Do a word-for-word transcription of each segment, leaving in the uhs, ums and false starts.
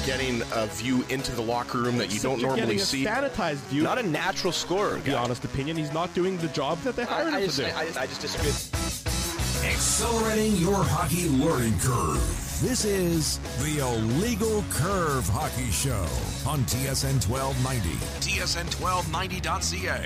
getting a view into the locker room that you Except don't you're normally getting a see. Sanitized view. Not a natural scorer. The honest opinion, he's not doing the job that they hired I, I, him just, to do. I, I, just, I just disagree. Accelerating your hockey learning curve. This is the Illegal Curve Hockey Show on T S N twelve ninety. T S N twelve ninety dot C A.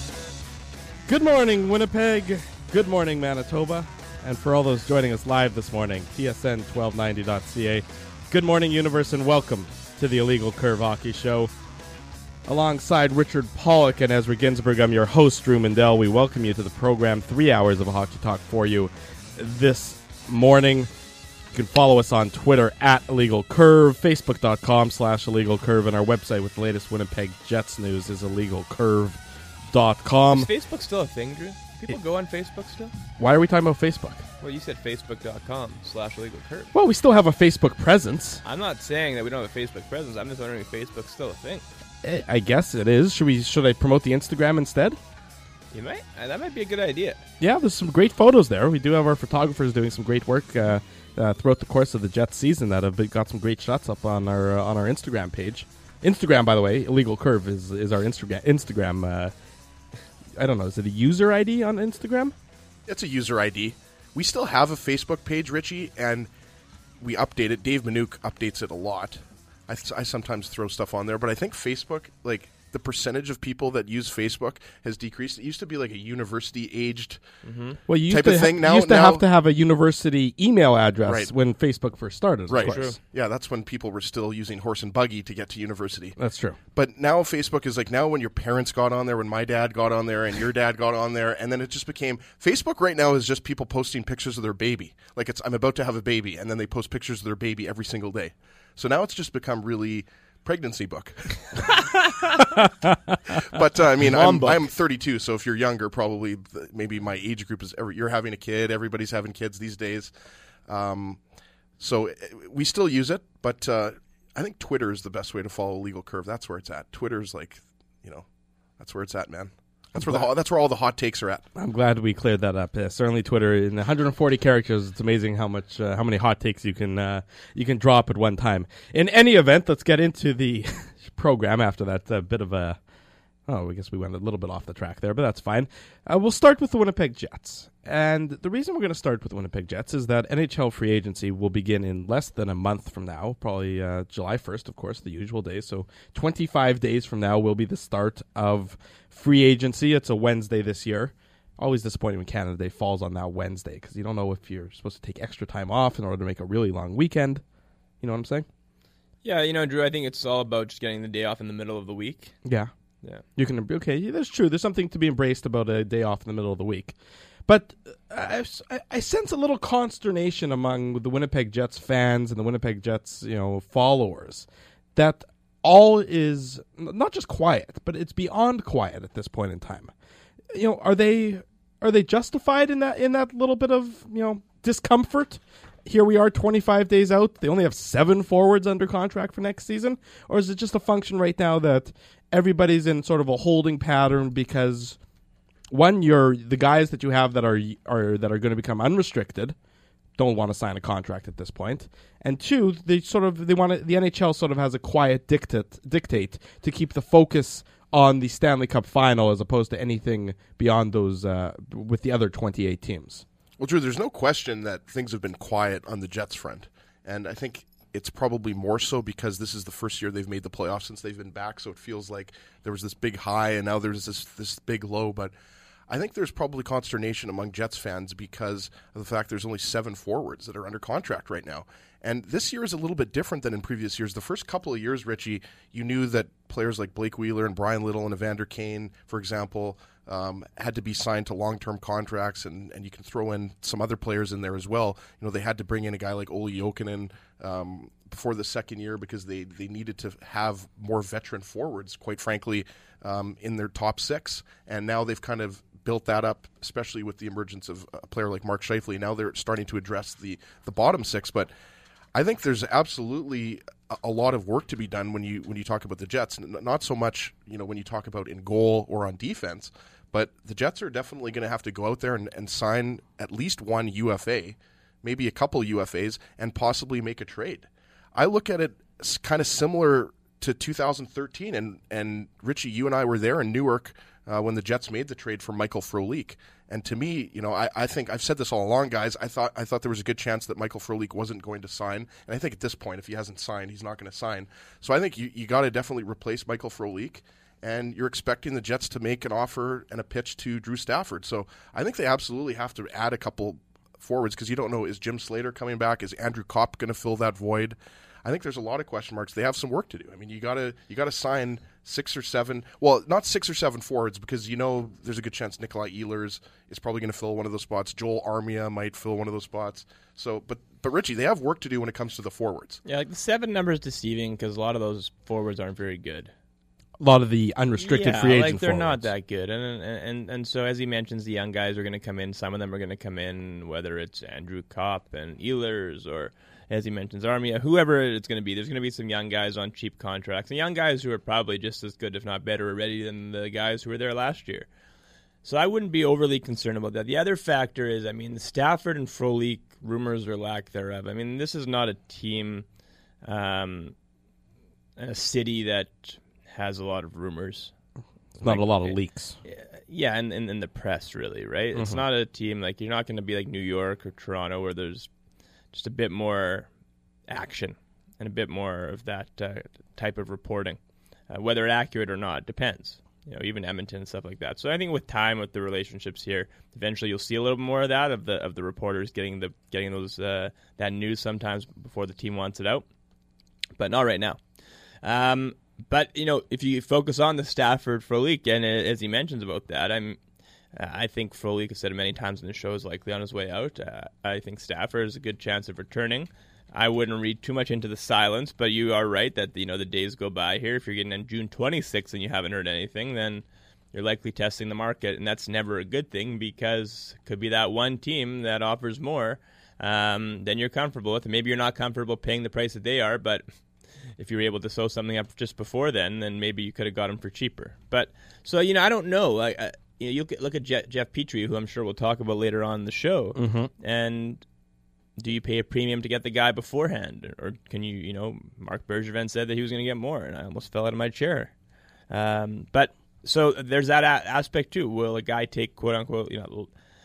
Good morning, Winnipeg. Good morning, Manitoba. And for all those joining us live this morning, T S N twelve ninety dot C A. Good morning, universe, and welcome to the Illegal Curve Hockey Show. Alongside Richard Pollock and Ezra Ginsburg, I'm your host, Drew Mandel. We welcome you to the program. Three hours of hockey talk for you this morning. You can follow us on Twitter at Illegal Curve, Facebook.com slash Illegal Curve, and our website with the latest Winnipeg Jets news is illegal curve dot com. Is Facebook still a thing, Drew? People It- go on Facebook still? Why are we talking about Facebook? Well, you said facebook.com slash illegal curve. Well, we still have a Facebook presence. I'm not saying that we don't have a Facebook presence. I'm just wondering if Facebook's still a thing. Eh, I guess it is. Should we? Should I promote the Instagram instead? You might. Uh, that might be a good idea. Yeah, there's some great photos there. We do have our photographers doing some great work uh, uh, throughout the course of the Jets season that have been, got some great shots up on our uh, on our Instagram page. Instagram, by the way, Illegal Curve is is our Instagram. Instagram. Uh, I don't know. Is it a user I D on Instagram? It's a user I D. We still have a Facebook page, Richie, and we update it. Dave Minuk updates it a lot. I, I sometimes throw stuff on there, but I think Facebook, like, the percentage of people that use Facebook has decreased. It used to be like a university-aged Well, you used type to of ha- thing. you Now, used to now, have to have a university email address Right. when Facebook first started. Of right? course. Yeah, that's when people were still using horse and buggy to get to university. That's true. But now Facebook is like now when your parents got on there, when my dad got on there, and your dad got on there, and then it just became Facebook. Right now is just people posting pictures of their baby. Like it's I'm about to have a baby, and then they post pictures of their baby every single day. So now it's just become really pregnancy book. But uh, I mean, Mom I'm, book. I'm thirty-two, so if you're younger, probably th- maybe my age group is every, you're having a kid. Everybody's having kids these days. Um, so uh, we still use it, but uh, I think Twitter is the best way to follow Legal Curve. That's where it's at. Twitter's like, you know, that's where it's at, man. That's where the ho- that's where all the hot takes are at. I'm glad we cleared that up. Uh, certainly, Twitter in one hundred forty characters. It's amazing how much, uh, how many hot takes you can uh, you can drop at one time. In any event, let's get into the program after that uh, bit of a. Oh, I guess we went a little bit off the track there, but that's fine. Uh, we'll start with the Winnipeg Jets. And the reason we're going to start with the Winnipeg Jets is that N H L free agency will begin in less than a month from now, probably uh, July first, of course, the usual day. So twenty-five days from now will be the start of free agency. It's a Wednesday this year. Always disappointing when Canada Day falls on that Wednesday because you don't know if you're supposed to take extra time off in order to make a really long weekend. You know what I'm saying? Yeah, you know, Drew, I think it's all about just getting the day off in the middle of the week. Yeah. Yeah. You can, okay, yeah, that's true. There's something to be embraced about a day off in the middle of the week. But I, I, I sense a little consternation among the Winnipeg Jets fans and the Winnipeg Jets, you know, followers that all is not just quiet, but it's beyond quiet at this point in time. You know, are they are they justified in that in that little bit of, you know, discomfort? Here we are twenty-five days out. They only have seven forwards under contract for next season. Or is it just a function right now that everybody's in sort of a holding pattern because, one, you're the guys that you have that are are that are going to become unrestricted don't want to sign a contract at this point, and two, they sort of they want to, the N H L sort of has a quiet dictate dictate to keep the focus on the Stanley Cup final as opposed to anything beyond those uh, with the other twenty-eight teams. Well, Drew, there's no question that things have been quiet on the Jets front, and I think it's probably more so because this is the first year they've made the playoffs since they've been back, so it feels like there was this big high and now there's this this big low, but I think there's probably consternation among Jets fans because of the fact there's only seven forwards that are under contract right now. And this year is a little bit different than in previous years. The first couple of years, Richie, you knew that players like Blake Wheeler and Brian Little and Evander Kane, for example, um, had to be signed to long-term contracts, and, and you can throw in some other players in there as well. You know, they had to bring in a guy like Olli Jokinen um, before the second year because they, they needed to have more veteran forwards, quite frankly, um, in their top six. And now they've kind of built that up, especially with the emergence of a player like Mark Scheifele. Now they're starting to address the, the bottom six, but I think there's absolutely a, a lot of work to be done when you when you talk about the Jets. N- not so much, you know, when you talk about in goal or on defense, but the Jets are definitely going to have to go out there and, and sign at least one U F A, maybe a couple U F As, and possibly make a trade. I look at it kind of similar to two thousand thirteen. And, and Richie, you and I were there in Newark uh, when the Jets made the trade for Michael Frolik. And to me, you know, I, I think I've said this all along, guys. I thought I thought there was a good chance that Michael Frolik wasn't going to sign. And I think at this point, if he hasn't signed, he's not going to sign. So I think you, you got to definitely replace Michael Frolik. And you're expecting the Jets to make an offer and a pitch to Drew Stafford. So I think they absolutely have to add a couple forwards because you don't know, is Jim Slater coming back? Is Andrew Kopp going to fill that void? I think there's a lot of question marks. They have some work to do. I mean, you gotta you gotta sign six or seven. Well, not six or seven forwards because you know there's a good chance Nikolai Ehlers is probably going to fill one of those spots. Joel Armia might fill one of those spots. So, but but Richie, they have work to do when it comes to the forwards. Yeah, like the seven number is deceiving because a lot of those forwards aren't very good. A lot of the unrestricted yeah, free agent like they're forwards. not that good, and, and and and so as he mentions, the young guys are going to come in. Some of them are going to come in, whether it's Andrew Kopp and Ehlers, or as he mentions, Armia, whoever it's going to be. There's going to be some young guys on cheap contracts, and young guys who are probably just as good, if not better, already than the guys who were there last year. So I wouldn't be overly concerned about that. The other factor is, I mean, the Stafford and Frolik rumors or lack thereof. I mean, this is not a team, um, a city that has a lot of rumors. It's not like, a lot of leaks. Yeah, and in, in, in the press, really, right? Mm-hmm. It's not a team, like, you're not going to be like New York or Toronto where there's just a bit more action and a bit more of that uh, type of reporting. Uh, whether accurate or not, depends. You know, even Edmonton and stuff like that. So I think with time, with the relationships here, eventually you'll see a little more of that, of the of the reporters getting the getting those uh, that news sometimes before the team wants it out. But not right now. Um But, you know, if you focus on the Stafford Frolik, and as he mentions about that, I'm, I think Frolik has said it many times in the show is likely on his way out. Uh, I think Stafford has a good chance of returning. I wouldn't read too much into the silence, but you are right that, you know, the days go by here. If you're getting on June twenty-sixth and you haven't heard anything, then you're likely testing the market, and that's never a good thing because it could be that one team that offers more um, than you're comfortable with. And maybe you're not comfortable paying the price that they are, but if you were able to sew something up just before then, then maybe you could have got them for cheaper. But so you know, I don't know. Like uh, you know, you look at, look at Je- Jeff Petrie, who I'm sure we'll talk about later on in the show. Mm-hmm. And do you pay a premium to get the guy beforehand, or can you? You know, Marc Bergevin said that he was going to get more, and I almost fell out of my chair. Um, but so there's that a- aspect too. Will a guy take quote unquote, you know,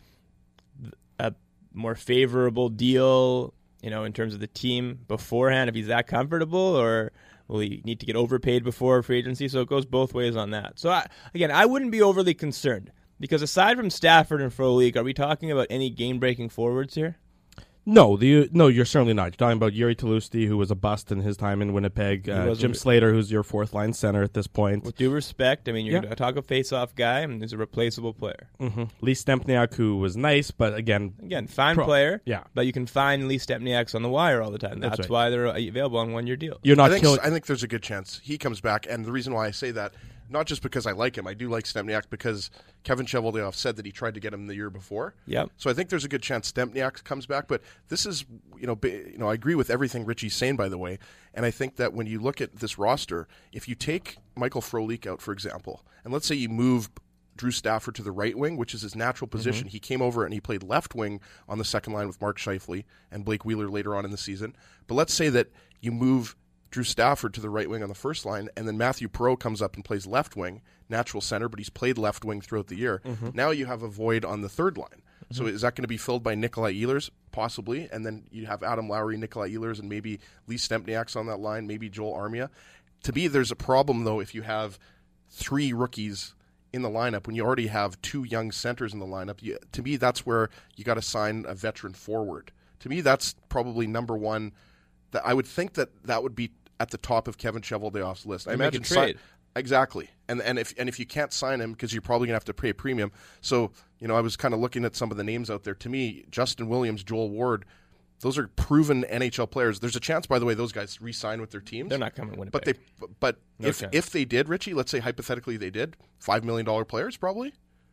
a more favorable deal? You know, in terms of the team beforehand, if he's that comfortable, or will he need to get overpaid before free agency? So it goes both ways on that. So, I, again, I wouldn't be overly concerned because aside from Stafford and Frolik, are we talking about any game-breaking forwards here? No, the, no, you're certainly not. You're talking about Yuri Talusti, who was a bust in his time in Winnipeg. Uh, Jim Slater, who's your fourth-line center at this point. With due respect, I mean, you're yeah. talk a face-off guy, and he's a replaceable player. Mm-hmm. Lee Stempniak, who was nice, but again... Again, fine pro- player, yeah. but you can find Lee Stempniaks on the wire all the time. That's, That's right. why they're available on one-year deals. You're not I think, killing... I think there's a good chance he comes back, and the reason why I say that, not just because I like him, I do like Stempniak because Kevin Cheveldayoff said that he tried to get him the year before. Yep. So I think there's a good chance Stempniak comes back, but this is, you know, you know, I agree with everything Richie's saying, by the way, and I think that when you look at this roster, if you take Michael Frolik out, for example, and let's say you move Drew Stafford to the right wing, which is his natural position. Mm-hmm. He came over and he played left wing on the second line with Mark Scheifele and Blake Wheeler later on in the season. But let's say that you move Drew Stafford to the right wing on the first line, and then Matthew Perreault comes up and plays left wing, natural center, but he's played left wing throughout the year. Mm-hmm. Now you have a void on the third line. Mm-hmm. So is that going to be filled by Nikolai Ehlers? Possibly. And then you have Adam Lowry, Nikolai Ehlers, and maybe Lee Stempniak's on that line, maybe Joel Armia. To me, there's a problem, though, if you have three rookies in the lineup when you already have two young centers in the lineup. You, to me, that's where you got to sign a veteran forward. To me, that's probably number one. That I would think that that would be at the top of Kevin Cheveldayoff's list. I you imagine make a trade. Si- exactly, and and if and if you can't sign him because you're probably gonna have to pay a premium. So you know, I was kind of looking at some of the names out there. To me, Justin Williams, Joel Ward, those are proven N H L players. There's a chance, by the way, those guys re-sign with their teams. They're not coming to Winnipeg. But they, but no if chance. if they did, Richie, let's say hypothetically they did, five million dollar players probably.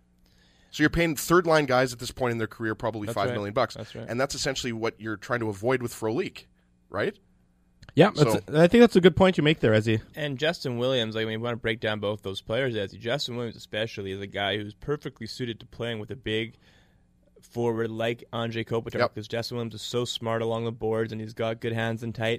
So you're paying third line guys at this point in their career probably That's five right. million bucks, That's right. and that's essentially what you're trying to avoid with Frolik, right? Yeah, that's So- a, I think that's a good point you make there, Ezzy. And Justin Williams, like, I mean, we want to break down both those players. As Justin Williams, especially, is a guy who's perfectly suited to playing with a big forward like Andrei Kopitar, Yep. because Justin Williams is so smart along the boards and he's got good hands and tight.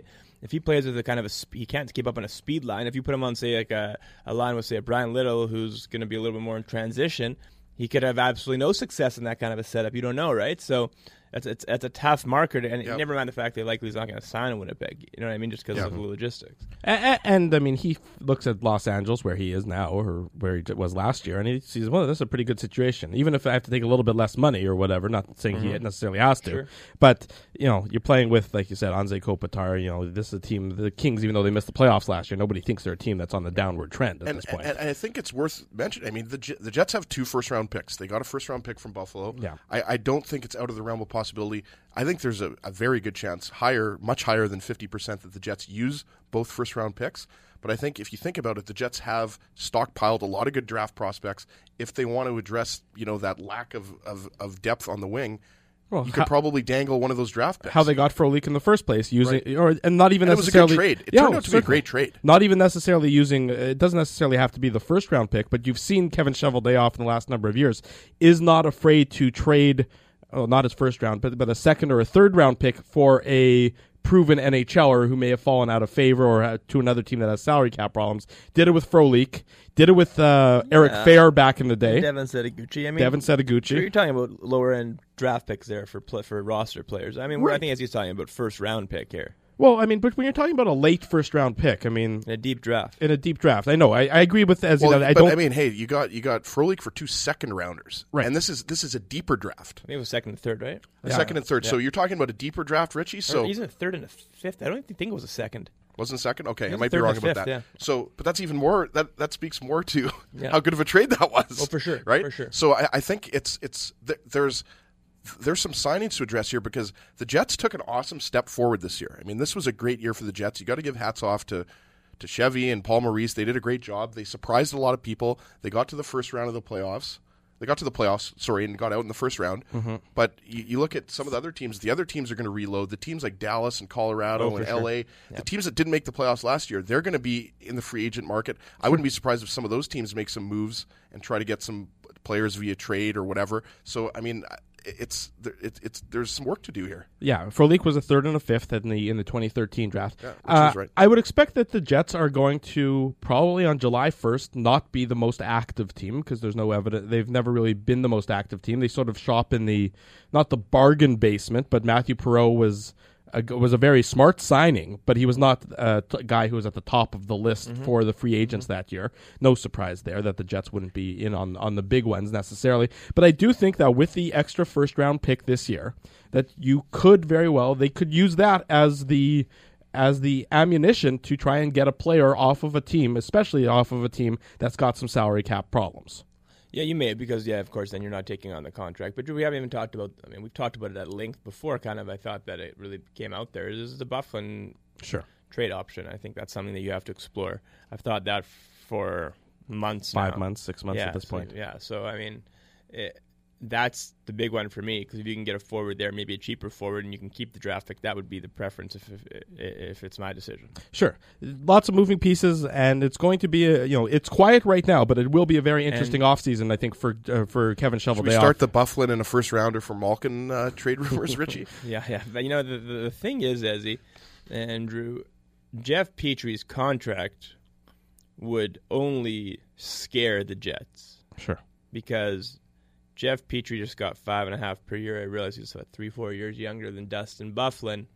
if he plays with a kind of a sp- he can't keep up on a speed line. If you put him on say like a, a line with say a Brian Little who's going to be a little bit more in transition, he could have absolutely no success in that kind of a setup. You don't know, right? So that's it's, it's a tough marker, and yep. never mind the fact that likely he's not going to sign in Winnipeg. You know what I mean? Just because yep. of the logistics. And, and I mean, he looks at Los Angeles, where he is now, or where he was last year, and he sees, well, this is a pretty good situation. Even if I have to take a little bit less money or whatever, not saying mm-hmm. he necessarily has to, sure. but you know, you're playing with, like you said, Anze Kopitar. You know, this is a team. The Kings, even though they missed the playoffs last year, nobody thinks they're a team that's on the downward trend at and, this point. And, and I think it's worth mentioning. I mean, the the Jets have two first round picks. They got a first round pick from Buffalo. Yeah. I, I don't think it's out of the realm of possibility. I think there's a, a very good chance, higher, much higher than fifty percent, that the Jets use both first-round picks. But I think if you think about it, the Jets have stockpiled a lot of good draft prospects. If they want to address, you know, that lack of, of, of depth on the wing, well, you could how, probably dangle one of those draft picks. How they got Frolik in the first place, using right. or and not even and necessarily. It was a good trade. It yeah, turned out to be a great trade. Not even necessarily using. It doesn't necessarily have to be the first round pick, but you've seen Kevin Cheveldayoff in the last number of years is not afraid to trade. Well, not his first round, but but a second or a third round pick for a proven NHLer who may have fallen out of favor or uh, to another team that has salary cap problems. Did it with Frolik. Did it with uh, yeah. Eric Fair back in the day. Devin Setaguchi. I mean, Devin Setaguchi. Sure, you're talking about lower end draft picks there for pl- for roster players. I mean, right. I think as he's talking about first round pick here. Well, I mean, but when you're talking about a late first round pick, I mean, in a deep draft, in a deep draft, I know, I, I agree with as well, you know, I but don't. I mean, hey, you got you got Frolik for two second rounders, right? And this is this is a deeper draft. I think it was second and third, right? A yeah. second and third. Yeah. So you're talking about a deeper draft, Richie. So or he's in a third and a fifth. I don't even think it was a second. Wasn't second? Okay, I might be wrong about fifth, that. Yeah. So, but that's even more. That that speaks more to yeah. how good of a trade that was. Oh, for sure, right? For sure. So I, I think it's it's th- there's. There's some signings to address here because the Jets took an awesome step forward this year. I mean, this was a great year for the Jets. You got to give hats off to, to Chevy and Paul Maurice. They did a great job. They surprised a lot of people. They got to the first round of the playoffs. They got to the playoffs, sorry, and got out in the first round. Mm-hmm. But you, you look at some of the other teams. The other teams are going to reload. The teams like Dallas and Colorado oh, and sure. L A, yeah. the teams that didn't make the playoffs last year, they're going to be in the free agent market. Sure. I wouldn't be surprised if some of those teams make some moves and try to get some players via trade or whatever. So, I mean, it's it's, it's there's some work to do here. Yeah, Frolik was a third and a fifth in the in the twenty thirteen draft. Yeah, which uh, is right. I would expect that the Jets are going to probably on July first not be the most active team because there's no evidence. They've never really been the most active team. They sort of shop in the not the bargain basement, but Matthew Perreault was. A, was a very smart signing, but he was not a t- guy who was at the top of the list mm-hmm. for the free agents mm-hmm. that year. No surprise there that the Jets wouldn't be in on, on the big ones necessarily. But I do think that with the extra first round pick this year, that you could very well, they could use that as the as the ammunition to try and get a player off of a team, especially off of a team that's got some salary cap problems. Yeah, you may, because, yeah, of course, then you're not taking on the contract. But we haven't even talked about, I mean, we've talked about it at length before, kind of. I thought that it really came out there. This is the Byfuglien sure. trade option. I think that's something that you have to explore. I've thought that for months Five now. months, six months yeah, at this so, point. Yeah, so, I mean, it, that's the big one for me, because if you can get a forward there, maybe a cheaper forward, and you can keep the draft pick, that would be the preference if if, if it's my decision. Sure. Lots of moving pieces, and it's going to be, a, you know, it's quiet right now, but it will be a very interesting and, offseason, I think, for uh, for Kevin Cheveldayoff. Should we start the Byfuglien and a first rounder for Malkin uh, trade rumors, Richie? yeah, yeah. But, you know, the, the, the thing is, Ezzy, Andrew, Jeff Petry's contract would only scare the Jets. Sure. Because Jeff Petry just got five and a half per year. I realize he's what, three, four years younger than Dustin Byfuglien,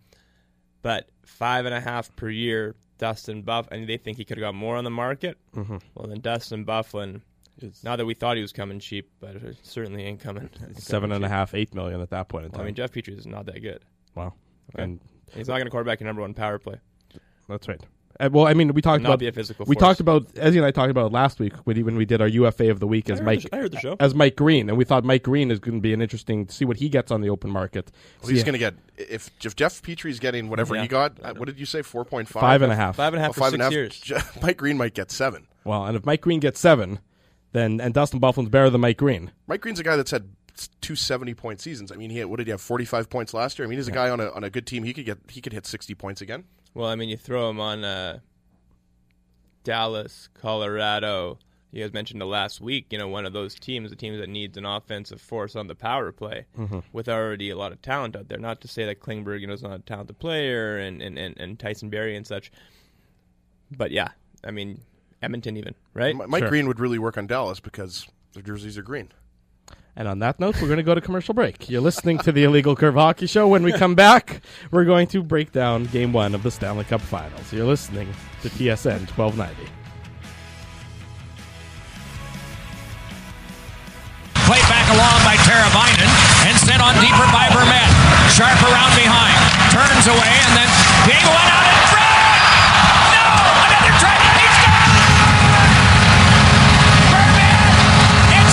but five and a half per year, Dustin Byfuglien, and they think he could have got more on the market. Mm-hmm. Well, then Dustin Byfuglien, not that we thought he was coming cheap, but it certainly ain't coming. Seven and cheap. a half, eight million at that point in time. Well, I mean, Jeff Petry is not that good. Wow, okay. And he's not going to quarterback your number one power play. That's right. Uh, well, I mean, we talked not about be a physical we force. talked about Ezzy and I talked about it last week when, when we did our U F A of the week as I Mike. The, I heard the show. As Mike Green, and we thought Mike Green is going to be an interesting to see what he gets on the open market. Well, he's going to get if, if Jeff Petry's getting whatever yeah. he got. Uh, what did you say? Four point five. Five and a half. Five and a half oh, for six years. Mike Green might get seven. Well, and if Mike Green gets seven, then and Dustin Byfuglien's better than Mike Green. Mike Green's a guy that's had two seventy-point seasons. I mean, he had, what did he have? forty-five points last year. I mean, he's a yeah. guy on a on a good team. He could get he could hit sixty points again. Well, I mean, you throw him on uh, Dallas, Colorado, you guys mentioned the last week, you know, one of those teams, the team that needs an offensive force on the power play mm-hmm. with already a lot of talent out there. Not to say that Klingberg, you know, is not a talented player and, and, and, and Tyson Barrie and such. But, yeah, I mean, Edmonton even, right? Mike Sure. Green would really work on Dallas because their jerseys are green. And on that note, we're going to go to commercial break. You're listening to the Illegal Curve Hockey Show. When we come back, we're going to break down Game one of the Stanley Cup Finals. You're listening to T S N twelve ninety. Play back along by Teravainen and sent on deeper by Vermette. Sharp around behind. Turns away and then big one out in front. No! Another try. He scores! Vermette! It's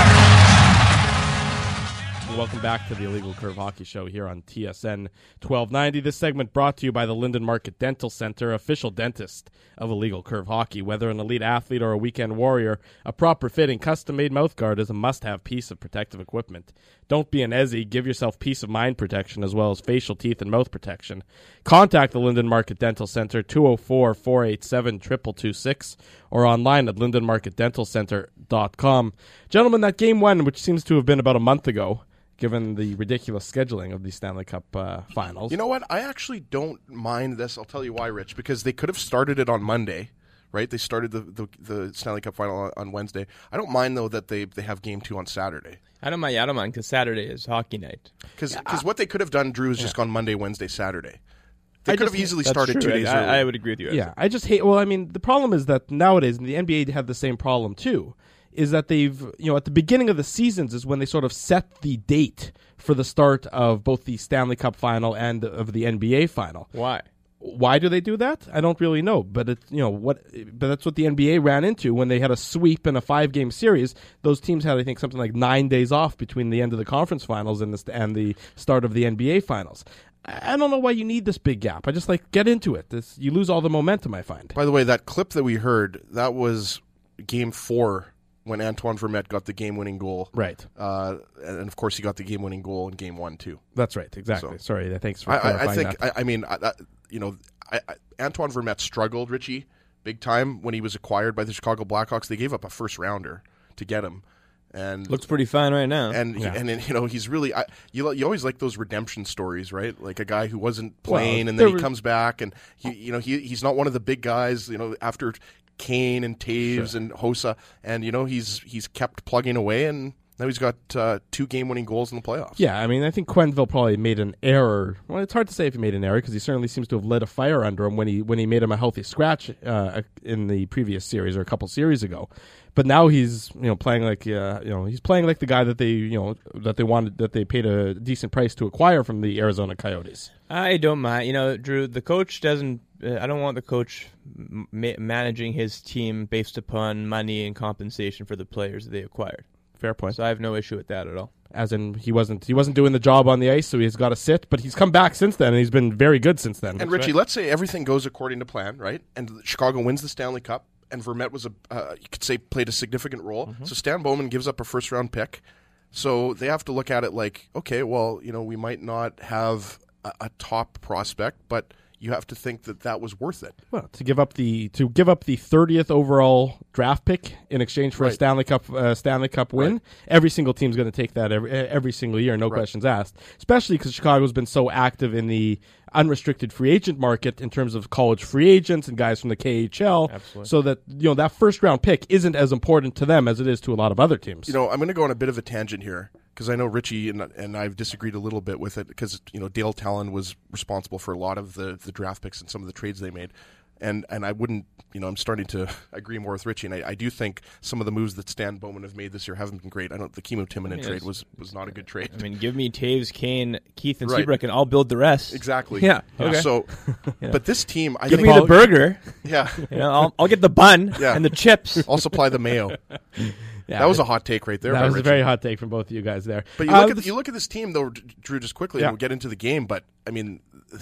over! Welcome back to the Illegal Curve Hockey Show here on T S N twelve ninety. This segment brought to you by the Linden Market Dental Center, official dentist of Illegal Curve Hockey. Whether an elite athlete or a weekend warrior, a proper fitting, custom-made mouthguard is a must-have piece of protective equipment. Don't be an Ezzy. Give yourself peace of mind protection as well as facial, teeth, and mouth protection. Contact the Linden Market Dental Center, two oh four, four eight seven, two two two six, or online at linden market dental center dot com. Gentlemen, that game one, which seems to have been about a month ago, given the ridiculous scheduling of the Stanley Cup uh, Finals. You know what? I actually don't mind this. I'll tell you why, Rich. Because they could have started it on Monday, right? They started the, the, the Stanley Cup Final on, on Wednesday. I don't mind, though, that they, they have game two on Saturday. I don't mind, I don't mind, because Saturday is hockey night. Because yeah. what they could have done, Drew, is yeah. just gone Monday, Wednesday, Saturday. They I could just, have easily that's started true. two days I, early. I would agree with you. Yeah, I just hate... Well, I mean, the problem is that nowadays, and the N B A had the same problem, too, is that they've, you know, at the beginning of the seasons is when they sort of set the date for the start of both the Stanley Cup Final and of the N B A Final. Why? Why do they do that? I don't really know, but it, you know what? But that's what the N B A ran into when they had a sweep in a five-game series. Those teams had, I think, something like nine days off between the end of the conference finals and the and the start of the N B A Finals. I don't know why you need this big gap. I just like get into it. This, you lose all the momentum, I find. By the way, that clip that we heard, that was Game Four, when Antoine Vermette got the game-winning goal. Right. Uh, and, of course, he got the game-winning goal in Game one, too. That's right, exactly. So, Sorry, thanks for I, clarifying I think, that. I, I mean, I, I, you know, I, I, Antoine Vermette struggled, Richie, big time when he was acquired by the Chicago Blackhawks. They gave up a first-rounder to get him. And looks pretty fine right now. And, yeah. he, and, and, you know, he's really... I, you, you always like those redemption stories, right? Like a guy who wasn't playing, well, and then he was... comes back, and, he, you know, he he's not one of the big guys, you know, after... Kane and Taves sure. and Hossa, and you know he's he's kept plugging away, and now he's got uh, two game-winning goals in the playoffs. Yeah, I mean, I think Quenneville probably made an error. Well, it's hard to say if he made an error because he certainly seems to have lit a fire under him when he when he made him a healthy scratch uh, in the previous series or a couple series ago. But now he's you know playing like uh, you know he's playing like the guy that they you know that they wanted that they paid a decent price to acquire from the Arizona Coyotes. I don't mind. You know, Drew, the coach doesn't. Uh, I don't want the coach ma- managing his team based upon money and compensation for the players that they acquired. Fair point. So I have no issue with that at all. As in, he wasn't he wasn't doing the job on the ice, so he's got to sit. But he's come back since then, and he's been very good since then. And Richie, right. let's say everything goes according to plan, right? And Chicago wins the Stanley Cup, and Vermette was a uh, you could say played a significant role. Mm-hmm. So Stan Bowman gives up a first round pick. So they have to look at it like, okay, well, you know, we might not have a, a top prospect, but you have to think that that was worth it. Well, to give up the to give up the thirtieth overall draft pick in exchange for right. a Stanley Cup uh, Stanley Cup win, right. every single team's going to take that every every single year, no right. questions asked. Especially because Chicago's been so active in the unrestricted free agent market in terms of college free agents and guys from the K H L. Absolutely. So that you know that first round pick isn't as important to them as it is to a lot of other teams. You know, I'm going to go on a bit of a tangent here, because I know Richie and, and I've disagreed a little bit with it, because you know Dale Talon was responsible for a lot of the, the draft picks and some of the trades they made, and and I wouldn't, you know, I'm starting to agree more with Richie, and I, I do think some of the moves that Stan Bowman have made this year haven't been great. I don't the Kimmo Timonen I mean, trade was, was not a good trade. I mean, give me Taves, Kane, Keith, and right. Seabrook, and I'll build the rest. Exactly. Yeah. Okay. So, yeah. but this team, I give think me the burger. Yeah. You know, I'll, I'll get the bun yeah. and the chips. I'll supply the mayo. Yeah, that was a hot take right there. That was Richie. a very hot take from both of you guys there. But you uh, look at this, you look at this team though, Drew. Just quickly, yeah. and we'll get into the game. But I mean,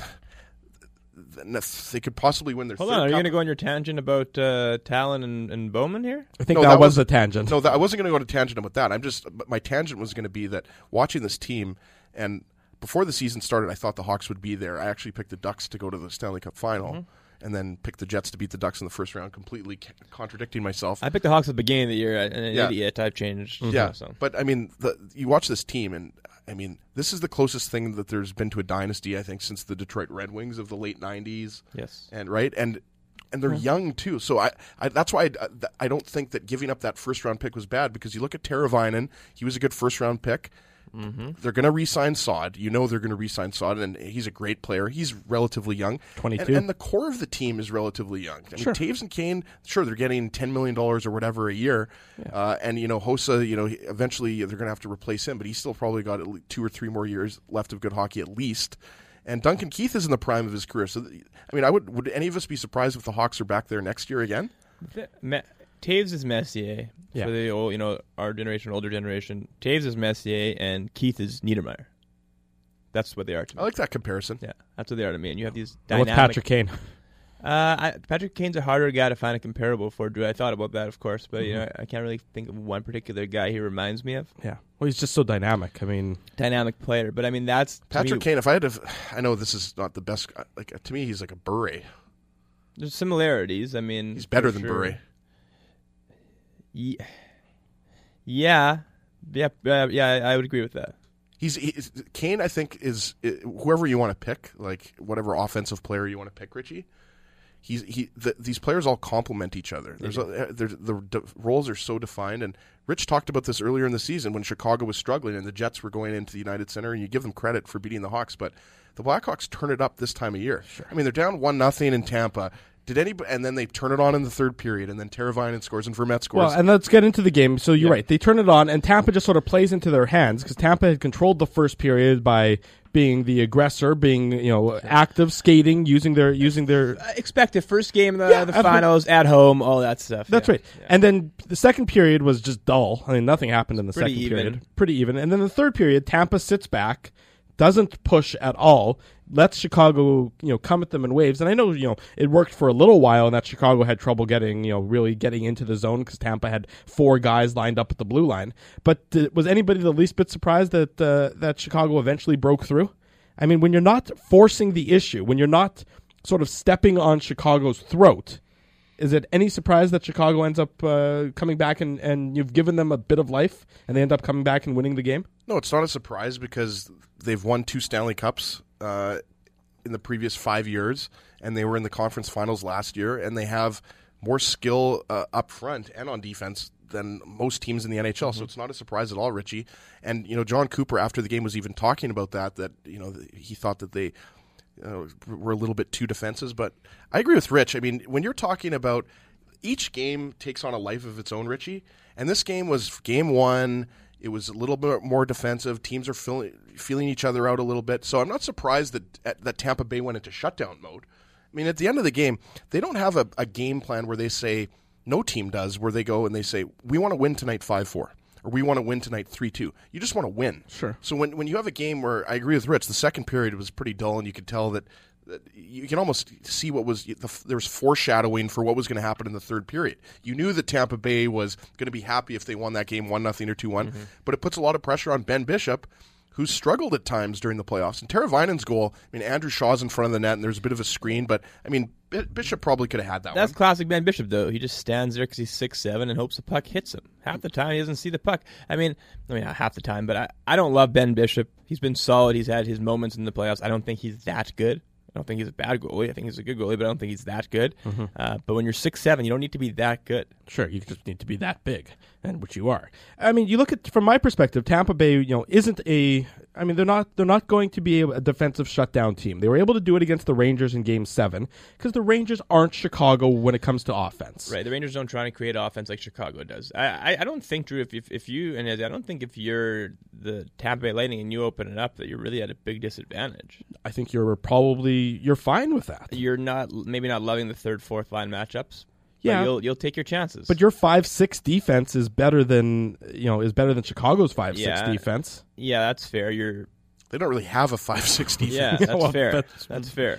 they could possibly win their. Hold third on, are you cup. going to go on your tangent about uh, Talon and, and Bowman here? I think no, that, that was, was a tangent. No, that, I wasn't going to go to tangent about that. I'm just my tangent was going to be that watching this team, and before the season started, I thought the Hawks would be there. I actually picked the Ducks to go to the Stanley Cup final. Mm-hmm. and then picked the Jets to beat the Ducks in the first round, completely ca- contradicting myself. I picked the Hawks at the beginning of the year, and an Yeah. idiot. I've changed. Yeah, So. but I mean, the, you watch this team, and I mean, this is the closest thing that there's been to a dynasty, I think, since the Detroit Red Wings of the late nineties. Yes. And right, and and they're young too. So I, I that's why I, I don't think that giving up that first round pick was bad, because you look at Teravainen, he was a good first round pick. Mm-hmm. They're going to re-sign Saad. You know they're going to re-sign Saad, and he's a great player. He's relatively young. twenty-two. And, and the core of the team is relatively young. I Sure. mean, Taves and Kane, sure, they're getting ten million dollars or whatever a year. Yeah. Uh, and, you know, Hossa, you know, he- eventually they're going to have to replace him, but he's still probably got at least two or three more years left of good hockey at least. And Duncan Keith is in the prime of his career. So, I mean, I would would any of us be surprised if the Hawks are back there next year again? The- Me- Taves is Messier Yeah. for the old, you know, our generation, older generation. Taves is Messier, and Keith is Niedermeyer. That's what they are to me. I like that comparison. Yeah, that's what they are to me. And you have these And with dynamic. Patrick Kane. Uh, I, Patrick Kane's a harder guy to find a comparable for. Drew, I thought about that, of course, but you know, I can't really think of one particular guy he reminds me of. Yeah. Well, he's just so dynamic. I mean, Dynamic player, but I mean that's to Patrick me, Kane, if I had to, I know this is not the best, like to me, he's like a Bure. There's similarities. I mean, He's better for than sure. Bure. Ye- Yeah, yeah, yeah, yeah. I I would agree with that. He's, he's Kane. I think is uh, whoever you want to pick, like whatever offensive player you want to pick, Richie. He's he. The, these players all complement each other. There's, a, there's the de- roles are so defined. And Rich talked about this earlier in the season when Chicago was struggling and the Jets were going into the United Center, and you give them credit for beating the Hawks, but the Blackhawks turn it up this time of year. Sure. I mean, they're down one nothing in Tampa. Did anybody? And then they turn it on in the third period, and then Teravainen scores and Vermette scores. well, and let's get into the game. So you're Yeah. right. They turn it on, and Tampa just sort of plays into their hands because Tampa had controlled the first period by being the aggressor, being you know active, skating, using their using their. I expect the first game of the, Yeah, the at home. finals at home, all that stuff. That's yeah. right. And then the second period was just dull. I mean, nothing happened in the Pretty second even. period. Pretty even. And then the third period, Tampa sits back, doesn't push at all, lets Chicago, you know, come at them in waves. And I know, you know, it worked for a little while, and that Chicago had trouble getting, you know, really getting into the zone because Tampa had four guys lined up at the blue line. But uh, was anybody the least bit surprised that uh, that Chicago eventually broke through? I mean, when you're not forcing the issue, when you're not sort of stepping on Chicago's throat, is it any surprise that Chicago ends up uh, coming back and, and you've given them a bit of life and they end up coming back and winning the game? No, it's not a surprise because they've won two Stanley Cups uh, in the previous five years, and they were in the conference finals last year, and they have more skill uh, up front and on defense than most teams in the N H L. Mm-hmm. So it's not a surprise at all, Richie. And you know, John Cooper after the game was even talking about that. That you know he thought that they uh, were a little bit too defensive. But I agree with Rich. I mean, when you're talking about each game takes on a life of its own, Richie, and this game was game one. It was a little bit more defensive. Teams are feeling feeling each other out a little bit. So I'm not surprised that that Tampa Bay went into shutdown mode. I mean, at the end of the game, they don't have a, a game plan where they say, no team does, where they go and they say, we want to win tonight five four, or we want to win tonight three two. You just want to win. Sure. So when, when you have a game where, I agree with Rich, the second period was pretty dull, and you could tell that, that you can almost see what was, the, there was foreshadowing for what was going to happen in the third period. You knew that Tampa Bay was going to be happy if they won that game one nothing or two one, mm-hmm. but it puts a lot of pressure on Ben Bishop, who's struggled at times during the playoffs. And Teravainen's goal, I mean, Andrew Shaw's in front of the net, and there's a bit of a screen, but, I mean, B- Bishop probably could have had that That's one. classic Ben Bishop, though. He just stands there because he's six seven and hopes the puck hits him. Half the time, he doesn't see the puck. I mean, I mean, not half the time, but I, I don't love Ben Bishop. He's been solid. He's had his moments in the playoffs. I don't think he's that good. I don't think he's a bad goalie. I think he's a good goalie, but I don't think he's that good. Mm-hmm. Uh, but when you're six seven, you don't need to be that good. Sure, you just need to be that big, and which you are. I mean, you look at from my perspective, Tampa Bay, you know, isn't a. I mean, they're not. They're not going to be a, a defensive shutdown team. They were able to do it against the Rangers in Game Seven because the Rangers aren't Chicago when it comes to offense. Right. The Rangers don't try to create offense like Chicago does. I, I, I don't think, Drew, if, if if you and I don't think if you're the Tampa Bay Lightning and you open it up that you're really at a big disadvantage. I think you're probably you're fine with that. You're not maybe not loving the third, fourth line matchups. Yeah, but you'll you'll take your chances. But your five six defense is better than you know is better than Chicago's five six Yeah. defense. Yeah, that's fair. You're They don't really have a five six defense. yeah, that's Well, fair. that's- That's, fair.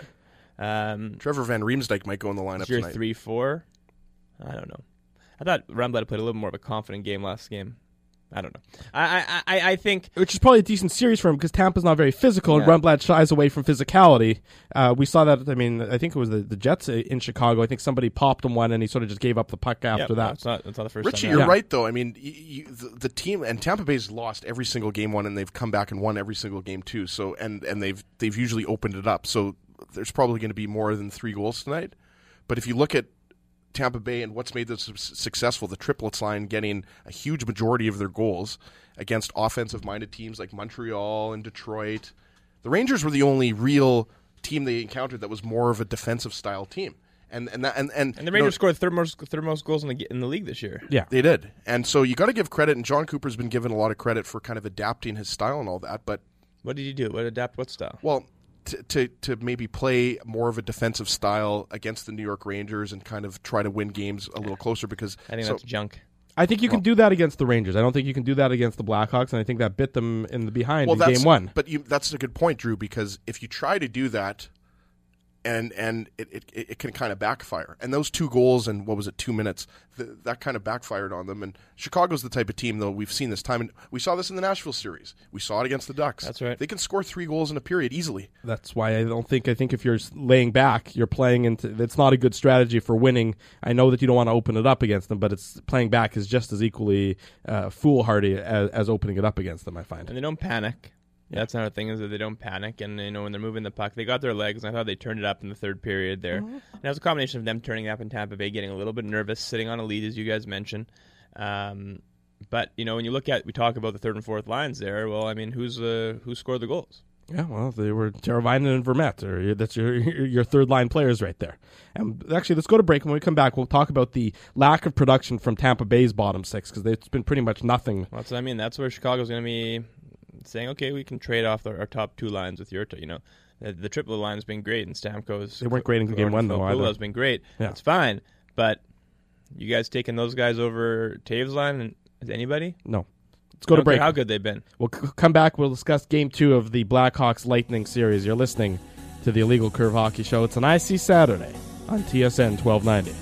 Um, Trevor Van Riemsdyk might go in the lineup is your tonight. three four. I don't know. I thought Rundblad played a little more of a confident game last game. I don't know. I I, I, I think which is probably a decent series for him because Tampa's not very physical, and Yeah. Rundblad shies away from physicality. Uh, we saw that. I mean, I think it was the, the Jets in Chicago. I think somebody popped him one, and he sort of just gave up the puck after yeah, that. That's not that's not the first Richie, time. you're Yeah. right though. I mean, y you, the, the team and Tampa Bay's lost every single game one, and they've come back and won every single game too. So and and they've they've usually opened it up. So there's probably going to be more than three goals tonight. But if you look at Tampa Bay and what's made them su- successful, the triplets line getting a huge majority of their goals against offensive-minded teams like Montreal and Detroit. The Rangers were the only real team they encountered that was more of a defensive-style team. And and that, and, and, And the Rangers scored third most third most goals in the in the league this year. Yeah. They did. And so you got to give credit, and John Cooper's been given a lot of credit for kind of adapting his style and all that. But, What did you do? What adapt? What style? well, to, to, to maybe play more of a defensive style against the New York Rangers and kind of try to win games a little closer because I think so, that's junk. I think you can do that against the Rangers. I don't think you can do that against the Blackhawks, and I think that bit them in the behind well, in that's, game one. But you, that's a good point, Drew, because if you try to do that, and and it, it, it can kind of backfire. And those two goals in, what was it, two minutes, th- that kind of backfired on them. And Chicago's the type of team, though, we've seen this time. And we saw this in the Nashville series. We saw it against the Ducks. That's right. They can score three goals in a period easily. That's why I don't think. I think if you're laying back, you're playing into. That's not a good strategy for winning. I know that you don't want to open it up against them, but it's playing back is just as equally uh, foolhardy as, as opening it up against them. I find. And they don't panic. Yeah. That's another thing is that they don't panic, and you know when they're moving the puck, they got their legs. And I thought they turned it up in the third period there. Mm-hmm. And it was a combination of them turning it up in Tampa Bay, getting a little bit nervous, sitting on a lead, as you guys mentioned. Um, but you know when you look at, we talk about the third and fourth lines there. Well, I mean, who's uh, who scored the goals? Yeah, well, they were Teravainen and Vermette, or that's your your third line players right there. And actually, let's go to break. When we come back, we'll talk about the lack of production from Tampa Bay's bottom six because it's been pretty much nothing. Well, that's what I mean. That's where Chicago's going to be saying, okay, we can trade off the, our top two lines with your, you know, the, the triple line has been great, and Stamkos. They weren't great in game one, though, either. has been great. Yeah. That's fine, but you guys taking those guys over Taves' line? And is anybody? No. Let's go to I don't care break. How good they've been. We'll c- come back. We'll discuss game two of the Blackhawks Lightning series. You're listening to the Illegal Curve Hockey Show. It's an I C Saturday on T S N twelve ninety.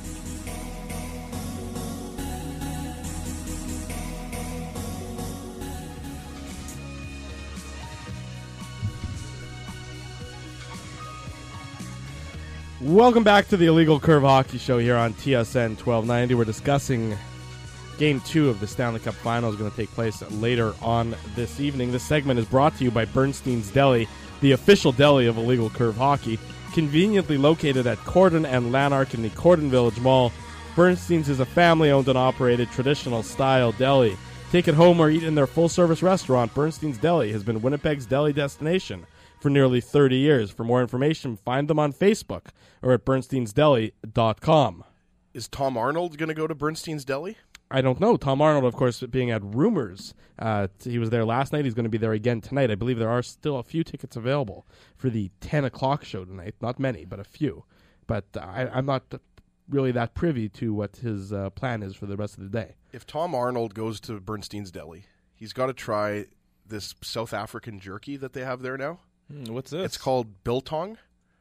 Welcome back to the Illegal Curve Hockey Show here on T S N twelve ninety. We're discussing Game two of the Stanley Cup Final is going to take place later on this evening. This segment is brought to you by Bernstein's Deli, the official deli of Illegal Curve Hockey. Conveniently located at Corden and Lanark in the Corden Village Mall, Bernstein's is a family-owned and operated traditional-style deli. Take it home or eat in their full-service restaurant. Bernstein's Deli has been Winnipeg's deli destination for nearly thirty years. For more information, find them on Facebook or at bernsteins deli dot com. Is Tom Arnold going to go to Bernstein's Deli? I don't know. Tom Arnold, of course, being at Rumors. Uh, he was there last night. He's going to be there again tonight. I believe there are still a few tickets available for the ten o'clock show tonight. Not many, but a few. But I, I'm not really that privy to what his uh, plan is for the rest of the day. If Tom Arnold goes to Bernstein's Deli, he's got to try this South African jerky that they have there now. Hmm, what's this? It's called biltong.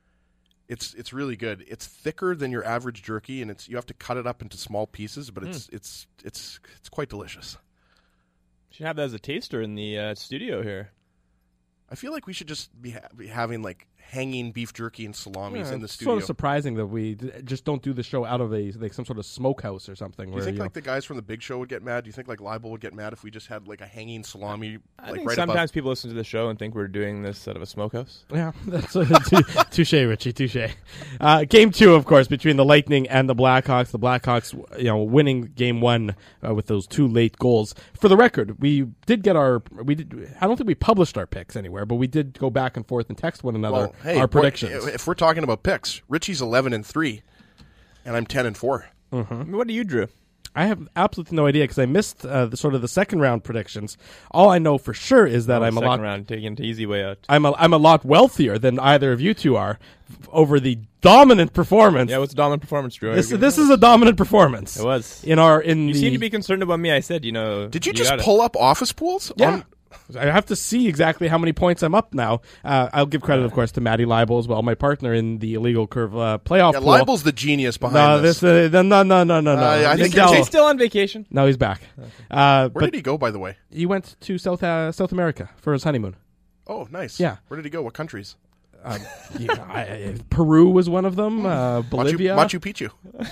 It's it's really good. It's thicker than your average jerky, and it's you have to cut it up into small pieces, but it's mm. it's it's it's quite delicious. Should have that as a taster in the uh, studio here. I feel like we should just be, ha- be having like hanging beef jerky and salamis Yeah, in the it's studio. sort of surprising that we d- just don't do the show out of a like some sort of smokehouse or something. Do you where, think you like know, the guys from the Big Show would get mad? Do you think like Libel would get mad if we just had like a hanging salami? I like think right sometimes above? people listen to the show and think we're doing this out of a smokehouse. Yeah, that's uh, touche, Richie, touche. Uh, game two, of course, between the Lightning and the Blackhawks. The Blackhawks, you know, winning game one uh, with those two late goals. For the record, we did get our. We did. I don't think we published our picks anywhere, but we did go back and forth and text one another Well, hey, our what- predictions. if we're talking about picks, Richie's eleven and three, and I'm ten and four. I mean, what do you, Drew? I have absolutely no idea because I missed uh, the sort of the second round predictions. All I know for sure is that Oh, I'm a second lot. round, taking the easy way out. I'm a, I'm a lot wealthier than either of you two are f- over the dominant performance. Yeah, what's the dominant performance, Drew? This this is a dominant performance. It was. in our in You the. seem to be concerned about me. I said, you know. Did you, you just gotta- pull up office pools? Yeah. On, I have to see exactly how many points I'm up now. Uh, I'll give credit, of course, to Maddie Leibel as well, my partner in the Illegal Curve uh, playoff Yeah, pool. Leibel's the genius behind no, this. this uh, no, no, no, no, no. Uh, I think Miguel- He's still on vacation. No, he's back. Uh, Where but did he go, by the way? he went to South uh, South America for his honeymoon. Oh, nice. Yeah. Where did he go? What countries? Um, yeah, I, Peru was one of them. Uh, Bolivia. Machu, Machu Picchu.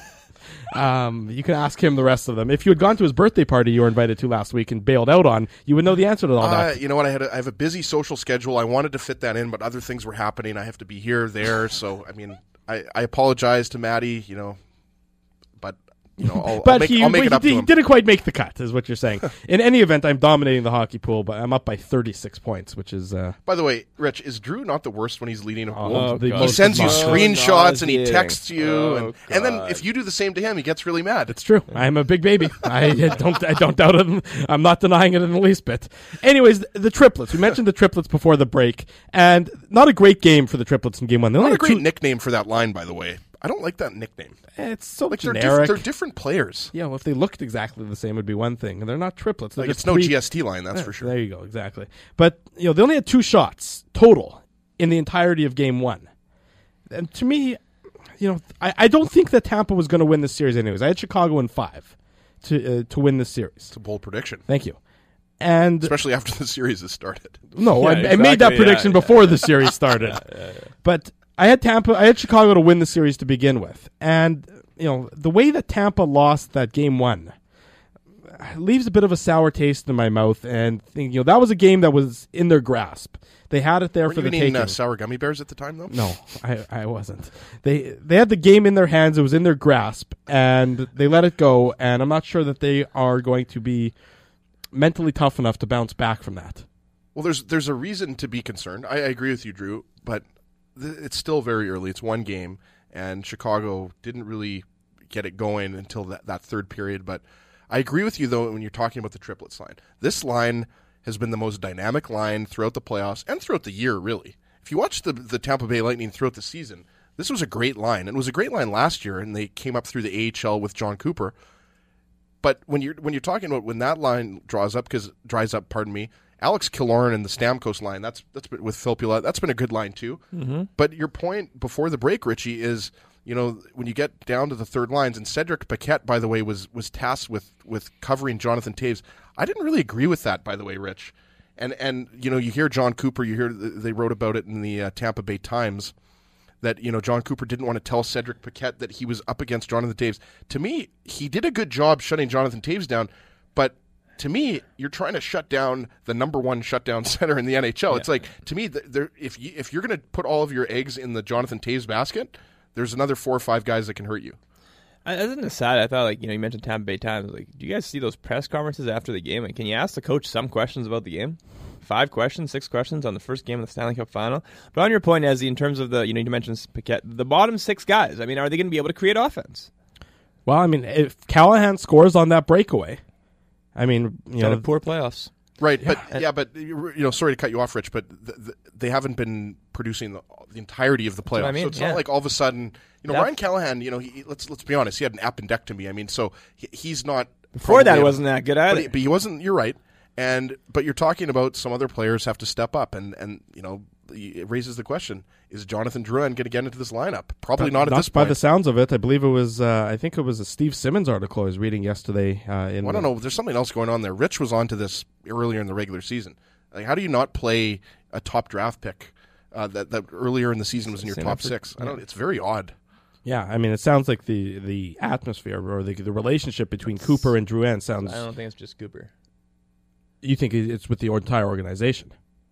Um, you can ask him the rest of them. If you had gone to his birthday party you were invited to last week and bailed out on, you would know the answer to all Uh, that. you know what? I had a, I have a busy social schedule. I wanted to fit that in, but other things were happening. I have to be here, there. So, I mean, I, I apologize to Maddie, you know, but, you know, I'll, But I'll make, he, I'll make but it he, up to he him. didn't quite make the cut, is what you're saying. In any event, I'm dominating the hockey pool, but I'm up by thirty-six points, which is uh, By the way, Rich, is Drew not the worst when he's leading a pool? Oh, the God. He most sends you obnoxious. screenshots and he nauseating. texts you, Oh, and, and then God. if you do the same to him, he gets really mad. It's true. I'm a big baby. I don't. I don't doubt it. I'm not denying it in the least bit. Anyways, the triplets. We mentioned the triplets before the break, and not a great game for the triplets in game one. They only Not a had great two- nickname for that line, by the way. I don't like that nickname. It's so Like they're, generic. diff- they're different players. yeah, well, if they looked exactly the same, it'd be one thing. And they're not triplets. They're Like just it's no three- G S T line, that's Yeah, for sure. There you go, exactly. But you know, they only had two shots total in the entirety of game one. And to me, you know, I, I don't think that Tampa was going to win this series anyways. I had Chicago in five to uh, to win this series. It's a bold prediction, Thank you. And especially after the series has started. no, Yeah, I, I made that exactly, prediction yeah, before the series started. But I had Tampa, I had Chicago to win the series to begin with, and you know the way that Tampa lost that game one leaves a bit of a sour taste in my mouth. And think, you know that was a game that was in their grasp. They had it there Weren't for you the eating taking. uh, sour gummy bears at the time, though? No, I, I wasn't. They they had the game in their hands. It was in their grasp, and they let it go. And I'm not sure that they are going to be mentally tough enough to bounce back from that. Well, there's there's a reason to be concerned. I, I agree with you, Drew, but th- it's still very early. It's one game, and Chicago didn't really get it going until that, that third period. But I agree with you, though, when you're talking about the triplets line. This line has been the most dynamic line throughout the playoffs and throughout the year, really. If you watch the, the Tampa Bay Lightning throughout the season, this was a great line. It was a great line last year, and they came up through the A H L with John Cooper. But when you're when you're talking about when that line draws up, because dries up, pardon me, Alex Killorn and the Stamkos line, that's that's been with Filppula, that's been a good line too. Mm-hmm. But your point before the break, Richie, is you know when you get down to the third lines, and Cedric Paquette, by the way, was was tasked with with covering Jonathan Toews. I didn't really agree with that, by the way, Rich. And and you know you hear John Cooper, you hear they wrote about it in the uh, Tampa Bay Times. That, you know, John Cooper didn't want to tell Cedric Paquette that he was up against Jonathan Toews. To me, he did a good job shutting Jonathan Toews down, but to me, you're trying to shut down the number one shutdown center in the N H L. Yeah. It's like, to me, there, if you, if you're going to put all of your eggs in the Jonathan Toews basket, there's another four or five guys that can hurt you. As an aside, I thought, like, you know, you mentioned Tampa Bay Times. Like, do you guys see those press conferences after the game? Like, can you ask the coach some questions about the game? Five questions, six questions on the first game of the Stanley Cup Final. But on your point, Ezzy, in terms of the, you know, you mentioned Paquette, the bottom six guys, I mean, are they going to be able to create offense? Well, I mean, if Callahan scores on that breakaway, I mean, you Kind know, of poor playoffs. Right, Yeah. but yeah, but you know, sorry to cut you off, Rich, but th- th- they haven't been producing the, the entirety of the playoffs. what I mean, So it's yeah. not like all of a sudden, you know, That's- Ryan Callahan. You know, he, let's let's be honest, he had an appendectomy. I mean, so he, he's not Before that, probably- it wasn't that good either. But he, but he wasn't. You're right, and but you're talking about some other players have to step up, and and you know, it raises the question: is Jonathan Drouin going to get into this lineup? Probably not, at this by point. the sounds of it. I believe it was. Uh, I think it was a Steve Simmons article I was reading yesterday. Uh, in Well, I don't know. There's something else going on there. Rich was onto this earlier in the regular season. Like, how do you not play a top draft pick uh, that that earlier in the season was in your Same top effort. six? I don't. It's very odd. Yeah, I mean, it sounds like the the atmosphere or the the relationship between Cooper and Drouin sounds. I don't think it's just Cooper. You think it's with the entire organization?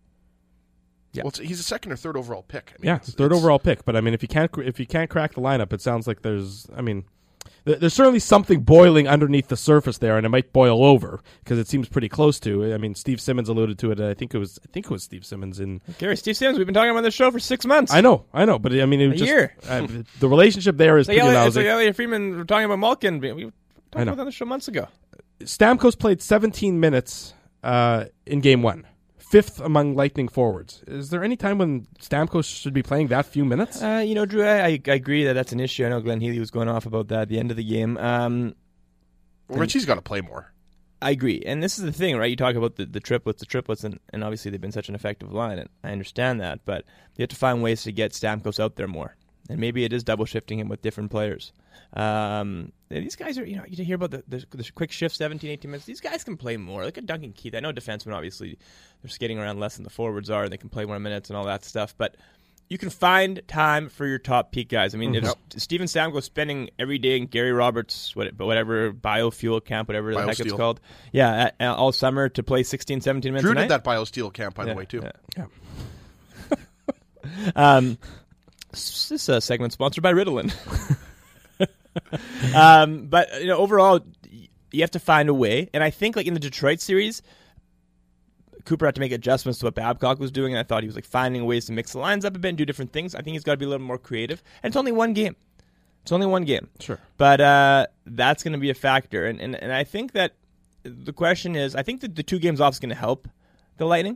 Yeah. Well, it's, he's a second or third overall pick. I mean, Yeah, it's- third it's- overall pick. But I mean, if you can't if you can't crack the lineup, it sounds like there's. I mean, th- there's certainly something boiling underneath the surface there, and it might boil over because it seems pretty close to. I mean, Steve Simmons alluded to it. I think it was. I think it was Steve Simmons in. Gary, Steve Simmons, we've been talking about this show for six months. I know, I know, but I mean, it was A just, year. Uh, the relationship there is It's like pretty Elliot, it's lousy. like Elliot Friedman, we're talking about Malkin. We we talked I know. about that on the show months ago. Stamkos played seventeen minutes uh, in game one, fifth among Lightning forwards. Is there any time when Stamkos should be playing that few minutes? Uh, you know, Drew, I, I agree that that's an issue. I know Glenn Healy was going off about that at the end of the game. Um, Well, Richie's got to play more. I agree. And this is the thing, right? You talk about the, the triplets, the triplets, and, and obviously they've been such an effective line, and I understand that, but you have to find ways to get Stamkos out there more. And maybe it is double shifting him with different players. Um, these guys are, you know, you hear about the, the, the quick shift, seventeen, eighteen minutes. These guys can play more. Look at Duncan Keith. I know defensemen, obviously, they're skating around less than the forwards are. They can play more minutes and all that stuff. But you can find time for your top peak guys. I mean, mm-hmm. if Steven Stamkos spending every day in Gary Roberts, whatever, biofuel camp, whatever the heck it's called. Yeah, all summer to play sixteen, seventeen minutes Drew a night. did that BioSteel camp, by yeah, the way, too. Yeah. yeah. um, this uh, segment sponsored by Ritalin. um, but you know, overall, you have to find a way. And I think, like in the Detroit series, Cooper had to make adjustments to what Babcock was doing, and I thought he was like finding ways to mix the lines up a bit and do different things. I think he's got to be a little more creative. And it's only one game. It's only one game. Sure. But uh, that's going to be a factor. And, and and I think that the question is, I think that the two games off is going to help the Lightning.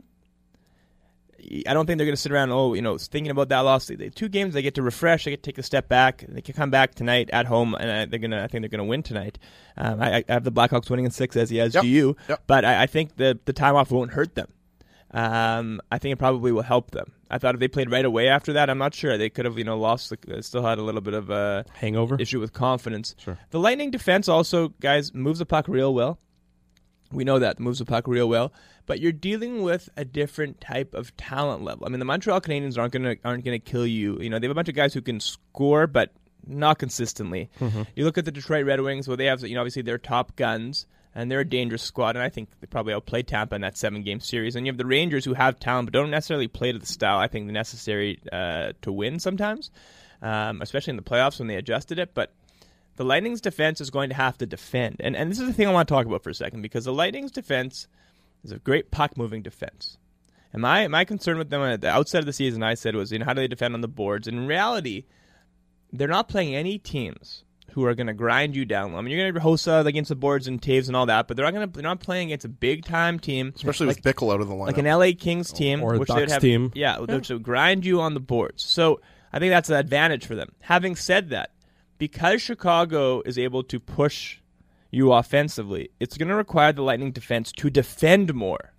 I don't think they're going to sit around, oh, you know, thinking about that loss. They, two games, they get to refresh, they get to take a step back, they can come back tonight at home, and I, they're gonna. I think they're going to win tonight. Um, I, I have the Blackhawks winning in six, as he has yep. to you, yep. but I, I think the the time off won't hurt them. Um, I think it probably will help them. I thought if they played right away after that, I'm not sure they could have, you know, lost. The, still had a little bit of a hangover issue with confidence. Sure. The Lightning defense also, guys, moves the puck real well. We know that moves the puck real well, but you're dealing with a different type of talent level. I mean, the Montreal Canadiens aren't gonna aren't gonna kill you. You know, they have a bunch of guys who can score, but not consistently. Mm-hmm. You look at the Detroit Red Wings, well, they have, you know, obviously their top guns, and they're a dangerous squad, and I think they probably outplayed Tampa in that seven-game series. And you have the Rangers, who have talent, but don't necessarily play to the style I think necessary uh, to win sometimes, um, especially in the playoffs when they adjusted it, but the Lightning's defense is going to have to defend. And and this is the thing I want to talk about for a second, because the Lightning's defense is a great puck-moving defense. And my, my concern with them at the outset of the season, I said, was, you know, how do they defend on the boards? And in reality, they're not playing any teams who are going to grind you down low. I mean, you're going to host uh, against the boards and Taves and all that, but they're not going to. They're not playing against a big-time team, especially like, with Bickle out of the lineup, like an L A Kings team, or a which Ducks have, team. Yeah, yeah. Which will grind you on the boards. So I think that's an advantage for them. Having said that, because Chicago is able to push you offensively, it's going to require the Lightning defense to defend more.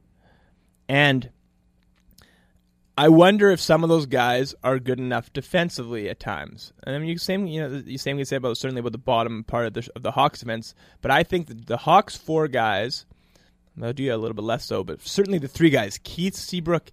And I wonder if some of those guys are good enough defensively at times. And I mean, you same you know you same can say about certainly about the bottom part of the of the Hawks defense, but I think that the Hawks four guys, they'll do a little bit less so, but certainly the three guys, Keith, Seabrook,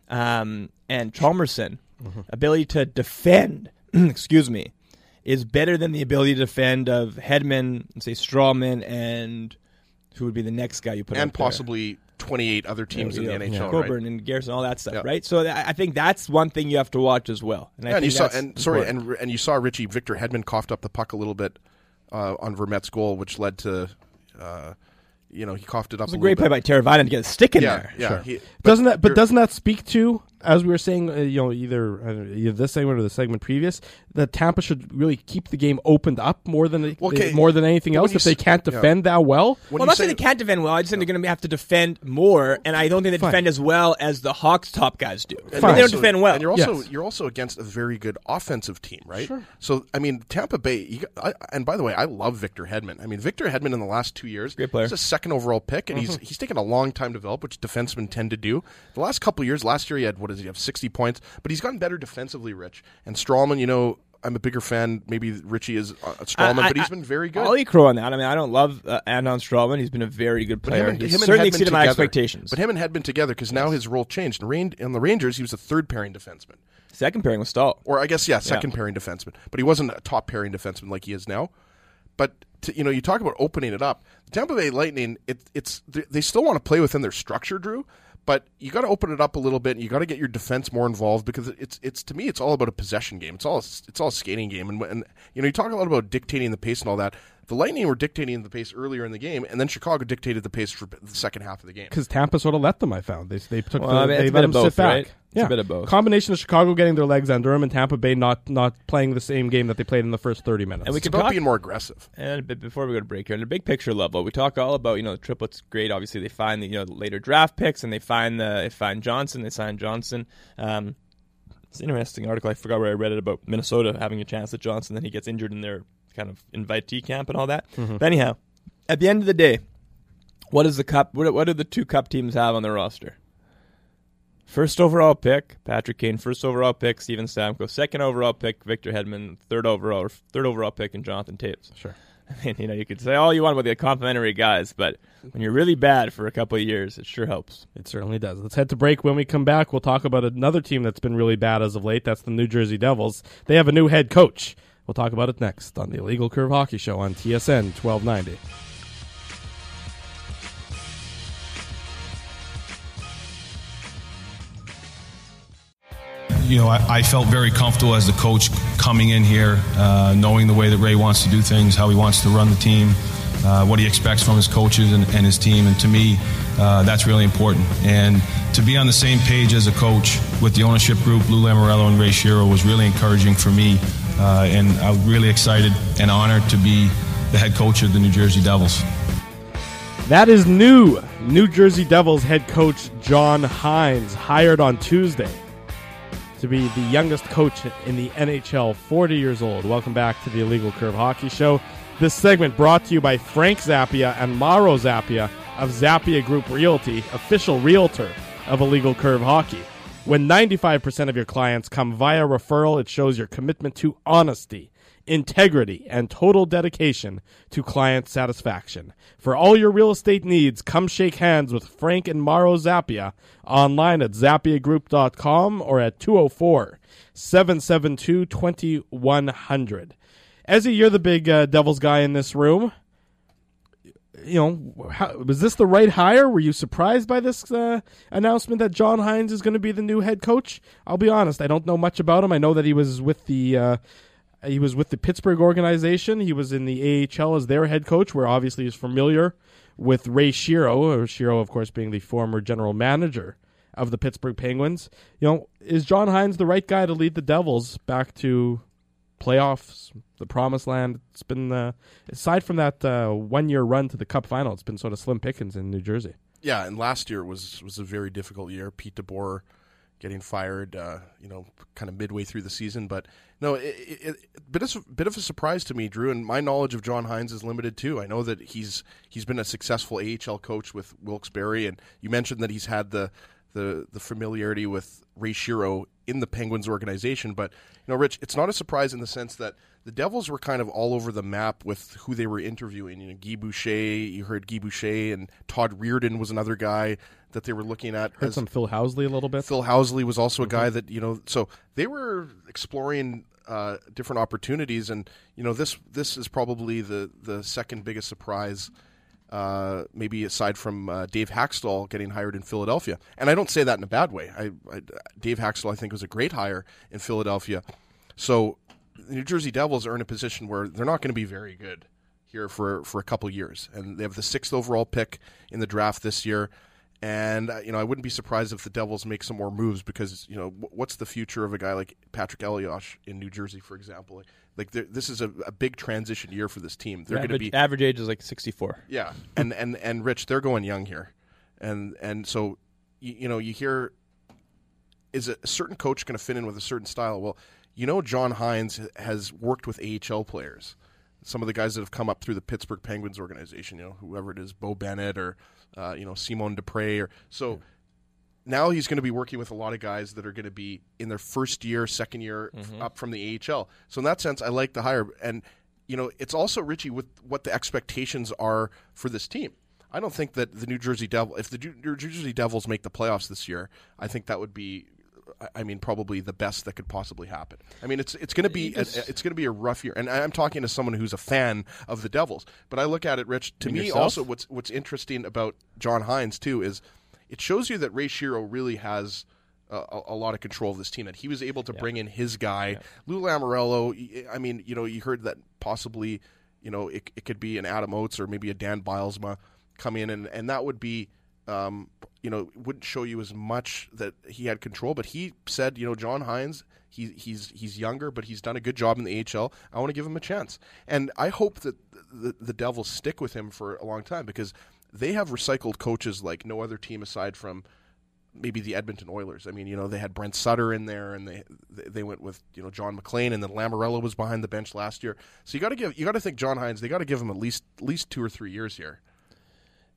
um, and Chalmerson, mm-hmm. ability to defend. excuse me. Is better than the ability to defend of Hedman, say Strawman, and who would be the next guy you put and up there? possibly twenty-eight other teams yeah, in yeah, the N H L, yeah. right? Coburn and Garrison, all that stuff, yeah. right? So th- I think that's one thing you have to watch as well. And, I yeah, and think you saw, that's and sorry, important. and and you saw Richie Victor Hedman coughed up the puck a little bit uh, on Vermette's goal, which led to. Uh, You know, he coughed it up. It was a a great play bit. by Teravainen to get a stick in yeah, there. Yeah, sure. he, but doesn't that? But there- doesn't that speak to, as we were saying, uh, you know, either, uh, either this segment or the segment previous, that Tampa should really keep the game opened up more than they, Okay. more than anything But else. when If you they s- can't yeah. defend that well, When well, you I'm not say- saying they can't defend well. I just think they're going to have to defend more, and I don't think they Fine. defend as well as the Hawks' top guys do. And They you're don't also- defend well. And you're also Yes. you're also against a very good offensive team, right? Sure. So I mean, Tampa Bay. You, I, and by the way, I love Victor Hedman. I mean, Victor Hedman in the last two years, Great player. he's a second overall pick, and he's he's taken a long time to develop, which defensemen tend to do. The last couple of years, last year he had what does he have sixty points, but he's gotten better defensively, Rich. And Strawman, you know, I'm a bigger fan. Maybe Richie is uh, Strawman, I- but he's I- been very good. I'll crow on that. I mean, I don't love uh, Anton Strawman. He's been a very good But player. him and- He's him and certainly Hedman exceeded my together- expectations. But him and Hedman together, because now his role changed. In, Rain, in the Rangers, he was a third pairing defenseman. Second pairing was Stahl. Or I guess, yeah, second pairing defenseman. But he wasn't a top pairing defenseman like he is now. But, to, you know, you talk about opening it up. The Tampa Bay Lightning, it, it's they still want to play within their structure, Drew. But you got to open it up a little bit, and you got to get your defense more involved because it's it's to me it's all about a possession game. It's all it's all a skating game, and, and you know you talk a lot about dictating the pace and all that. The Lightning were dictating the pace earlier in the game, and then Chicago dictated the pace for the second half of the game. because Tampa sort of let them. I found they they took Well, the, I mean, they it's a let bit them of both, sit back. right? It's a bit of both. Combination of Chicago getting their legs under them and Tampa Bay not not playing the same game that they played in the first thirty minutes. And we It's can about talk- being more aggressive. And a bit before we go to break here, on a big picture level, we talk all about, you know, the triplets great. Obviously, they find the, you know, the later draft picks, and they find the they find Johnson. They sign Johnson. Um, it's an interesting article. I forgot where I read it about Minnesota having a chance at Johnson. Then he gets injured in their kind of invitee camp and all that. Mm-hmm. But anyhow, at the end of the day, What is the cup? What, what do the two cup teams have on their roster? First overall pick, Patrick Kane. First overall pick, Steven Stamkos. Second overall pick, Victor Hedman. Third overall, third overall pick, and Jonathan Taves. Sure. I mean, you know, you could say all you want about the complimentary guys, but when you're really bad for a couple of years, it sure helps. It certainly does. Let's head to break. When we come back, we'll talk about another team that's been really bad as of late. That's the New Jersey Devils. They have a new head coach. We'll talk about it next on the Illegal Curve Hockey Show on T S N twelve ninety. You know, I, I felt very comfortable as the coach coming in here, uh, knowing the way that Ray wants to do things, how he wants to run the team, uh, what he expects from his coaches and, and his team. And to me, uh, that's really important. And to be on the same page as a coach with the ownership group, Lou Lamoriello and Ray Shero, was really encouraging for me. Uh, and I'm really excited and honored to be the head coach of the New Jersey Devils. That is new. New Jersey Devils head coach John Hynes, hired on Tuesday to be the youngest coach in the N H L, forty years old. Welcome back to the Illegal Curve Hockey Show. This segment brought to you by Frank Zappia and Mauro Zappia of Zappia Group Realty, official realtor of Illegal Curve Hockey. When ninety-five percent of your clients come via referral, it shows your commitment to honesty, integrity, and total dedication to client satisfaction. For all your real estate needs, come shake hands with Frank and Mauro Zappia online at zappia group dot com or at two oh four, seven seven two, two one zero zero. Ezzy, you're the big uh, Devils guy in this room. You know, how, was this the right hire? Were you surprised by this uh, announcement that John Hynes is going to be the new head coach? I'll be honest, I don't know much about him. I know that he was with the uh, he was with the Pittsburgh organization. He was in the A H L as their head coach, where obviously he's familiar with Ray Shero, or Shero, of course, being the former general manager of the Pittsburgh Penguins. You know, is John Hynes the right guy to lead the Devils back to playoffs, the promised land? It's been, uh, aside from that uh, one-year run to the Cup final, it's been sort of slim pickings in New Jersey. Yeah, and last year was was a very difficult year. Pete DeBoer getting fired, uh, you know, kind of midway through the season. But no, it, it, it bit of bit of a surprise to me, Drew. And my knowledge of John Hynes is limited too. I know that he's he's been a successful A H L coach with Wilkes-Barre, and you mentioned that he's had the the the familiarity with Ray Shero in the Penguins organization. But you know, Rich, it's not a surprise in the sense that the Devils were kind of all over the map with who they were interviewing. You know, Guy Boucher, you heard Guy Boucher, and Todd Reardon was another guy that they were looking at. Heard some Phil Housley a little bit. Phil Housley was also a mm-hmm. guy that, you know, so they were exploring uh, different opportunities, and you know, this this is probably the the second biggest surprise. Uh, maybe aside from uh, Dave Haxtell getting hired in Philadelphia. And I don't say that in a bad way. I, I, Dave Haxtell, I think, was a great hire in Philadelphia. So the New Jersey Devils are in a position where they're not going to be very good here for, for a couple years. And they have the sixth overall pick in the draft this year. And, uh, you know, I wouldn't be surprised if the Devils make some more moves because, you know, what's the future of a guy like Patrick Elias in New Jersey, for example? Like, this is a, a big transition year for this team. They're going to be average age is like sixty-four. Yeah, and, and, and Rich, they're going young here, and and so you, you know you hear, is a certain coach going to fit in with a certain style? Well, you know, John Hynes has worked with A H L players, some of the guys that have come up through the Pittsburgh Penguins organization. You know, whoever it is, Bo Bennett or uh, you know Simon Dupre, or so. Yeah. Now he's going to be working with a lot of guys that are going to be in their first year, second year, mm-hmm. up from the A H L. So in that sense, I like the hire. And, you know, it's also, Richie, with what the expectations are for this team. I don't think that the New Jersey Devils, if the New Jersey Devils make the playoffs this year, I think that would be, I mean, probably the best that could possibly happen. I mean, it's it's going to be a, it's going to be a rough year. And I'm talking to someone who's a fan of the Devils. But I look at it, Rich, to me yourself? also what's what's interesting about John Hynes, too, is it shows you that Ray Shero really has a, a lot of control of this team, that he was able to yeah. bring in his guy. Yeah. Lou Lamoriello, I mean, you know, you heard that possibly, you know, it, it could be an Adam Oates or maybe a Dan Bilesma come in, and, and that would be, um, you know, wouldn't show you as much that he had control. But he said, you know, John Hynes, he, he's he's younger, but he's done a good job in the A H L. I want to give him a chance. And I hope that the, the Devils stick with him for a long time, because they have recycled coaches like no other team aside from maybe the Edmonton Oilers. I mean, you know, they had Brent Sutter in there, and they they went with, you know, John McLean, and then Lamoriello was behind the bench last year. So you got to give you got to think John Hynes. They got to give him at least at least two or three years here.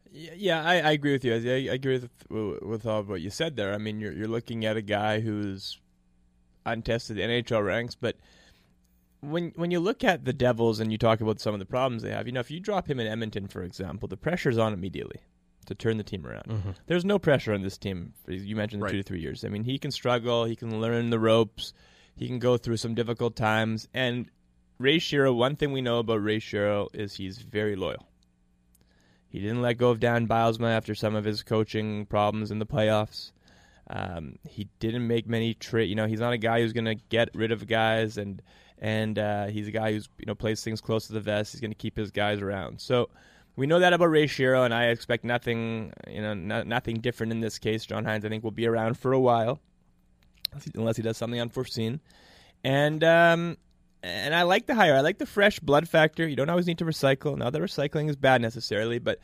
Yeah, I, I agree with you. I, I agree with with all of what you said there. I mean, you're you're looking at a guy who's untested N H L ranks, but when when you look at the Devils and you talk about some of the problems they have, you know, if you drop him in Edmonton, for example, the pressure's on immediately to turn the team around. Mm-hmm. There's no pressure on this team. You mentioned the right. two to three years. I mean, he can struggle. He can learn the ropes. He can go through some difficult times. And Ray Shero, one thing we know about Ray Shero is he's very loyal. He didn't let go of Dan Bilesma after some of his coaching problems in the playoffs. Um, he didn't make many trade. You know, he's not a guy who's going to get rid of guys, and and uh, he's a guy who's you know plays things close to the vest. He's going to keep his guys around. So we know that about Ray Shero, and I expect nothing. You know, no, nothing different in this case. John Hynes, I think, will be around for a while, unless he does something unforeseen. And um, And I like the hire. I like the fresh blood factor. You don't always need to recycle. Not that recycling is bad necessarily, but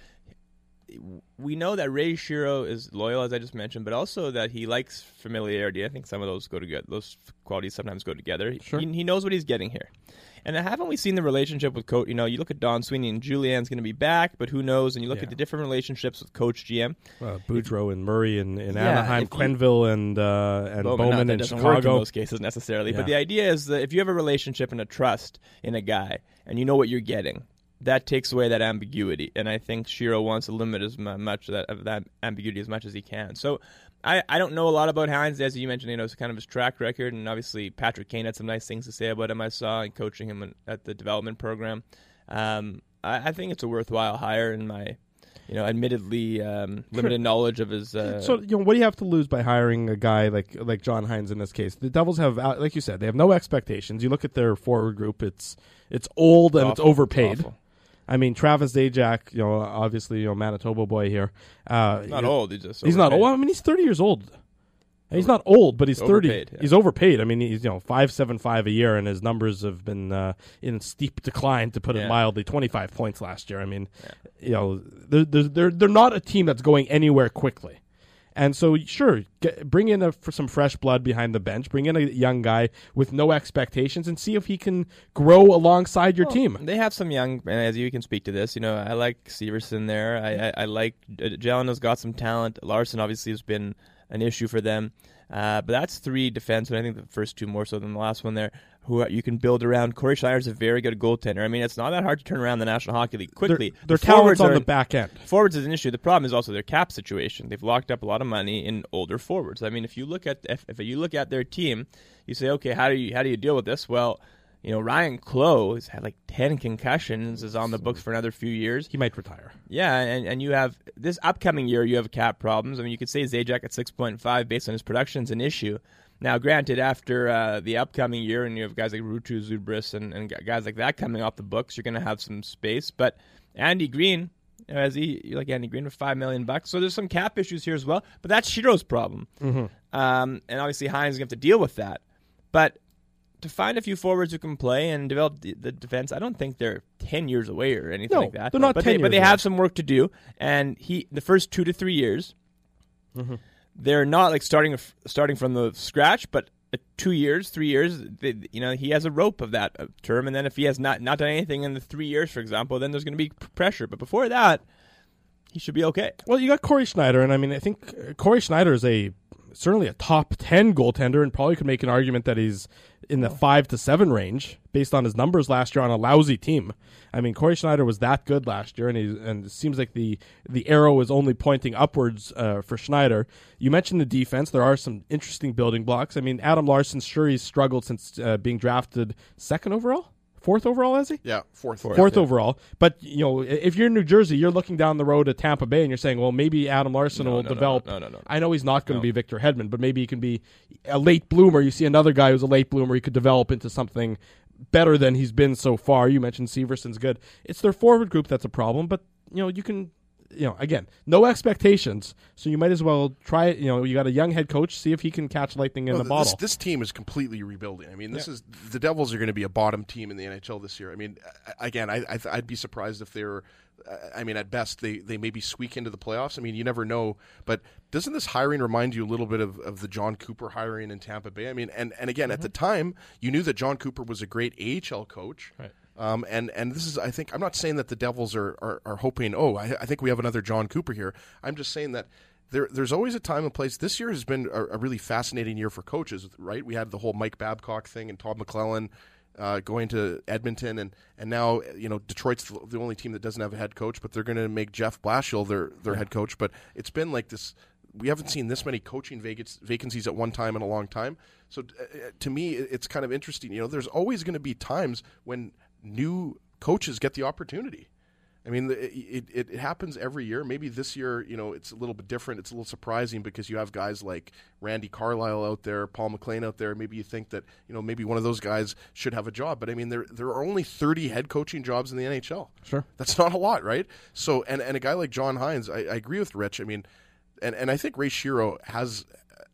we know that Ray Shero is loyal, as I just mentioned, but also that he likes familiarity. I think some of those go together. Those qualities sometimes go together. Sure. He, he knows what he's getting here. And haven't we seen the relationship with coach? You know, you look at Don Sweeney and Julian's going to be back, but who knows? And you look yeah. at the different relationships with Coach G M. Uh, Boudreaux and Murray in, in yeah, Anaheim, Quenneville and uh, and Bowman, Bowman that in doesn't Chicago. Work in those cases necessarily, yeah. but the idea is that if you have a relationship and a trust in a guy, and you know what you're getting, that takes away that ambiguity. And I think Shero wants to limit as much of that, of that ambiguity as much as he can. So I, I don't know a lot about Hynes, as you mentioned. You know, it's kind of his track record, and obviously Patrick Kane had some nice things to say about him. I saw and coaching him at the development program. Um, I, I think it's a worthwhile hire in my, you know, admittedly um, limited knowledge of his. Uh, so you know, what do you have to lose by hiring a guy like like John Hynes in this case? The Devils have, like you said, they have no expectations. You look at their forward group; it's it's old and awful. it's overpaid. It's I mean, Travis Zajac, you know, obviously, you know, Manitoba boy here. Uh, he's not old. He's just he's not old. I mean, he's thirty years old. He's not old, but he's thirty. Overpaid, yeah. He's overpaid. I mean, he's you know five seven five a year, and his numbers have been uh, in steep decline, to put it yeah. mildly. Twenty five points last year. I mean, yeah. you know, they're, they're they're they're not a team that's going anywhere quickly. And so, sure, get, bring in a, for some fresh blood behind the bench. Bring in a young guy with no expectations and see if he can grow alongside your well, team. They have some young, and as you can speak to this, you know, I like Severson there. I, I, I like uh, Jeleno's got some talent. Larson obviously has been an issue for them. Uh, but that's three defensemen. I think the first two more so than the last one there, who you can build around. Corey Schneider's a very good goaltender. I mean, it's not that hard to turn around the National Hockey League quickly. Their, their the talent's on are, the back end. Forwards is an issue. The problem is also their cap situation. They've locked up a lot of money in older forwards. I mean, if you look at if, if you look at their team, you say, okay, how do you how do you deal with this? Well, you know, Ryan Clough has had like ten concussions, is on the books for another few years. He might retire. Yeah, and, and you have this upcoming year, you have cap problems. I mean, you could say Zajac at six point five based on his production is an issue. Now, granted, after uh, the upcoming year, and you have guys like Ruutu Zubris and, and guys like that coming off the books, you're going to have some space. But Andy Green, as he you like Andy Green with five million bucks, so there's some cap issues here as well. But that's Shero's problem, mm-hmm. um, and obviously Hynes is going to have to deal with that. But to find a few forwards who can play and develop the, the defense, I don't think they're ten years away or anything no, like that. They're not but ten they, years But they away. have some work to do, and he the first two to three years. Mm-hmm. They're not like starting starting from the scratch, but two years, three years, they, you know, he has a rope of that term, and then if he has not, not done anything in the three years, for example, then there's going to be pressure. But before that, he should be okay. Well, you got Corey Schneider, and I mean, I think Corey Schneider is a certainly a top ten goaltender, and probably could make an argument that he's in the five to seven range based on his numbers last year on a lousy team. I mean, Corey Schneider was that good last year, and he, and it seems like the the arrow is only pointing upwards uh, for Schneider. You mentioned the defense. There are some interesting building blocks. I mean, Adam Larson, sure, he's struggled since uh, being drafted second overall? Fourth overall, is he? Yeah, fourth. Fourth, fourth yeah. overall. But, you know, if you're in New Jersey, you're looking down the road at Tampa Bay and you're saying, well, maybe Adam Larson no, will no, develop. No, no, no, no. I know he's not going to no. be Victor Hedman, but maybe he can be a late bloomer. You see another guy who's a late bloomer, he could develop into something better than he's been so far. You mentioned Severson's good. It's their forward group that's a problem, but, you know, you can... You know, again, no expectations, so you might as well try it. You know, you got a young head coach, see if he can catch lightning in no, the this, bottle. This team is completely rebuilding. I mean, this yeah. is the Devils are going to be a bottom team in the N H L this year. I mean, again, I, I, I'd be surprised if they were. I mean, at best, they, they maybe squeak into the playoffs. I mean, you never know. But doesn't this hiring remind you a little bit of, of the John Cooper hiring in Tampa Bay? I mean, and, and again, mm-hmm. at the time, you knew that John Cooper was a great A H L coach. Right. Um, and, and this is, I think, I'm not saying that the Devils are, are, are hoping, oh, I, I think we have another John Cooper here. I'm just saying that there, there's always a time and place. This year has been a, a really fascinating year for coaches, right? We had the whole Mike Babcock thing and Todd McClellan uh, going to Edmonton, and, and now, you know, Detroit's the only team that doesn't have a head coach, but they're going to make Jeff Blashill their, their yeah. head coach. But it's been like this. We haven't seen this many coaching vac- vacancies at one time in a long time. So uh, to me, it's kind of interesting. You know, there's always going to be times when new coaches get the opportunity. I mean, it, it it happens every year. Maybe this year, you know, it's a little bit different. It's a little surprising because you have guys like Randy Carlyle out there, Paul McLean out there. Maybe you think that, you know, maybe one of those guys should have a job. But I mean, there there are only thirty head coaching jobs in the N H L. Sure, that's not a lot, right? So, and, and a guy like John Hynes, I, I agree with Rich. I mean, and, and I think Ray Shero has,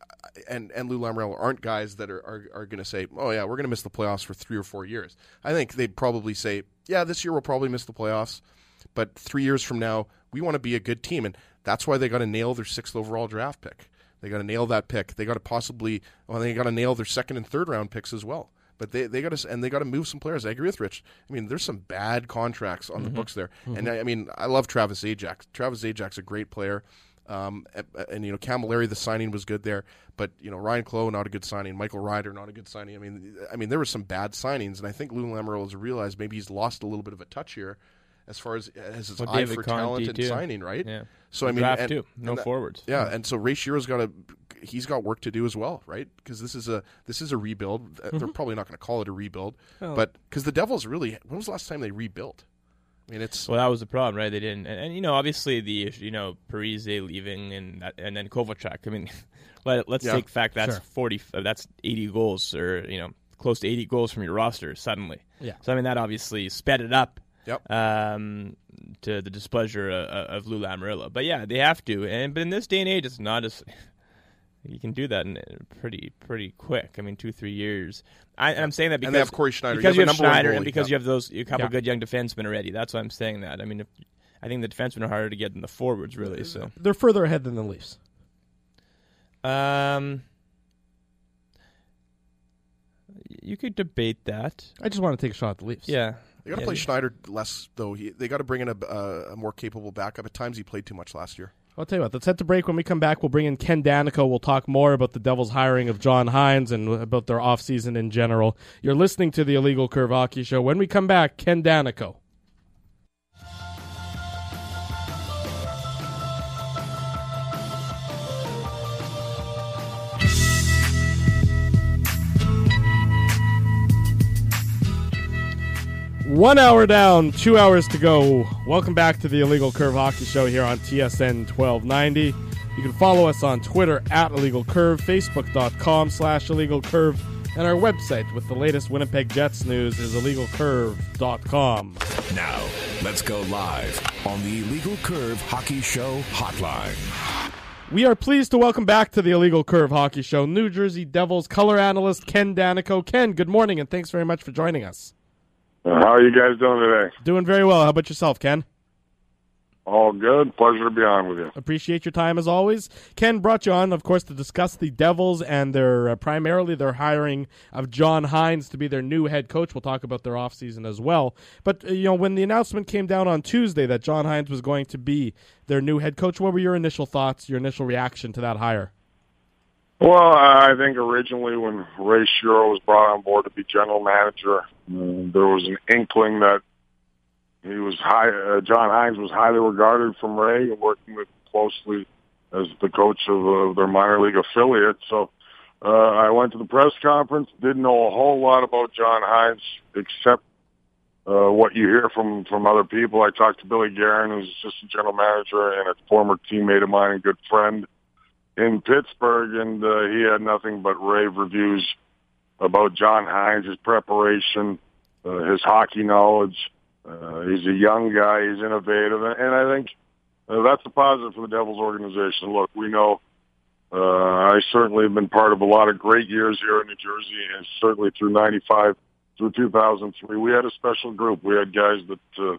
and and Lou Lamoriello aren't guys that are are, are going to say, oh yeah, we're going to miss the playoffs for three or four years. I think they'd probably say, yeah, this year we'll probably miss the playoffs. But three years from now, we want to be a good team, and that's why they got to nail their sixth overall draft pick. They got to nail that pick. They got to possibly, well, they got to nail their second and third round picks as well. But they they got to, and they got to move some players. I agree with Rich. I mean, there's some bad contracts on mm-hmm. the books there, mm-hmm. and I, I mean, I love Travis Zajac. Travis Zajak's a great player, um, and, and you know, Camilleri, the signing was good there, but you know, Ryan Clough, not a good signing. Michael Ryder, not a good signing. I mean, I mean, there were some bad signings, and I think Lou Lamoriello has realized maybe he's lost a little bit of a touch here, as far as as his well, eye David for Conti talent and too. signing, right? Yeah. So I mean, draft and, too. No and that, forwards. Yeah, and so Ray Shero's got to, he's got work to do as well, right? Because this is a this is a rebuild. Mm-hmm. They're probably not going to call it a rebuild, oh. but because the Devils really, when was the last time they rebuilt? I mean, it's well, that was the problem, right? They didn't, and, and you know, obviously the issue, you know, Parise leaving and that, and then Kovalchuk. I mean, let, let's yeah. take fact that's sure. forty, that's eighty goals, or you know, close to eighty goals from your roster suddenly. Yeah. So I mean, that obviously sped it up. Yep. Um, to the displeasure of, of Lou Lamoriello, but yeah, they have to. And but in this day and age, it's not as you can do that in pretty pretty quick. I mean, two three years. I, and I'm saying that because and they have Corey Schneider. because you have, have Schneider, goalie, and because yeah. you have those a couple yeah. good young defensemen already. That's why I'm saying that. I mean, if, I think the defensemen are harder to get than the forwards, really. So they're further ahead than the Leafs. Um. You could debate that. I just want to take a shot at the Leafs. Yeah. They got to yeah, play yeah. Schneider less, though. He, they got to bring in a, a, a more capable backup. At times, he played too much last year. I'll tell you what. Let's head to break. When we come back, we'll bring in Ken Daneyko. We'll talk more about the Devils' hiring of John Hynes and about their offseason in general. You're listening to the Illegal Curve Hockey Show. When we come back, Ken Daneyko. One hour down, two hours to go. Welcome back to the Illegal Curve Hockey Show here on T S N twelve ninety. You can follow us on Twitter at Illegal Curve, Facebook.com slash Illegal Curve, and our website with the latest Winnipeg Jets news is illegal curve dot com. Now, let's go live on the Illegal Curve Hockey Show hotline. We are pleased to welcome back to the Illegal Curve Hockey Show New Jersey Devils color analyst Ken Daneyko. Ken, good morning, and thanks very much for joining us. How are you guys doing today? Doing very well. How about yourself, Ken? All good. Pleasure to be on with you. Appreciate your time as always. Ken brought you on, of course, to discuss the Devils and their uh, primarily their hiring of John Hynes to be their new head coach. We'll talk about their offseason as well. But uh, you know, when the announcement came down on Tuesday that John Hynes was going to be their new head coach, what were your initial thoughts, your initial reaction to that hire? Well, I think originally when Ray Shero was brought on board to be general manager, um, there was an inkling that he was high. Uh, John Hynes was highly regarded from Ray and working with closely as the coach of uh, their minor league affiliate. So uh, I went to the press conference. Didn't know a whole lot about John Hynes except uh, what you hear from from other people. I talked to Billy Guerin, who's assistant general manager and a former teammate of mine and good friend in Pittsburgh, and uh, he had nothing but rave reviews about John Hynes, his preparation, uh, his hockey knowledge. Uh, he's a young guy. He's innovative, and I think uh, that's a positive for the Devils organization. Look, we know uh, I certainly have been part of a lot of great years here in New Jersey, and certainly through ninety-five through two thousand three, we had a special group. We had guys that uh,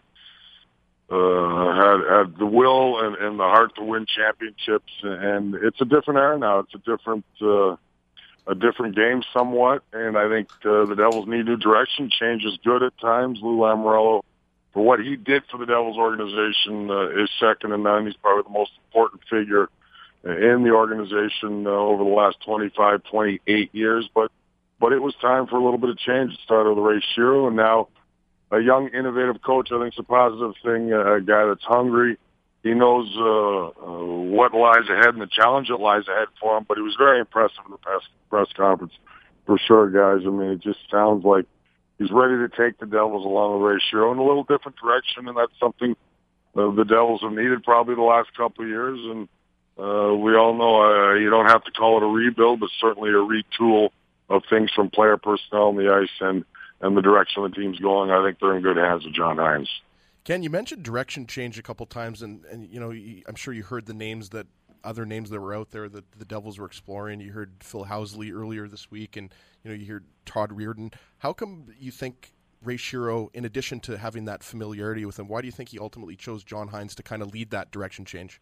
uh, had, had the will and, and the heart to win championships, and it's a different era now. It's a different uh, a different game somewhat, and I think uh, the Devils need new direction. Change is good at times. Lou Lamoriello, for what he did for the Devils organization, uh, is second to none. He's probably the most important figure in the organization uh, over the last twenty-five, twenty-eight years. But but it was time for a little bit of change. It started with Ray Shero, and now a young, innovative coach. I think it's a positive thing. Uh, a guy that's hungry. He knows uh, uh, what lies ahead and the challenge that lies ahead for him. But he was very impressive in the press, press conference, for sure, guys. I mean, it just sounds like he's ready to take the Devils along with Ray Shero in a little different direction, and that's something uh, the Devils have needed probably the last couple of years. And uh, we all know uh, you don't have to call it a rebuild, but certainly a retool of things from player personnel on the ice and, and the direction the team's going. I think they're in good hands with John Hynes. Ken, you mentioned direction change a couple times, and, and you know, I'm sure you heard the names that other names that were out there that the Devils were exploring. You heard Phil Housley earlier this week, and you know, you heard Todd Reirden. How come you think Ray Shero, in addition to having that familiarity with him, why do you think he ultimately chose John Hynes to kind of lead that direction change?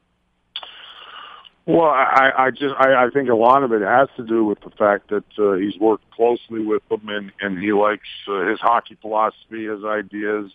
Well, I, I just I, I think a lot of it has to do with the fact that uh, he's worked closely with them, and, and he likes uh, his hockey philosophy, his ideas.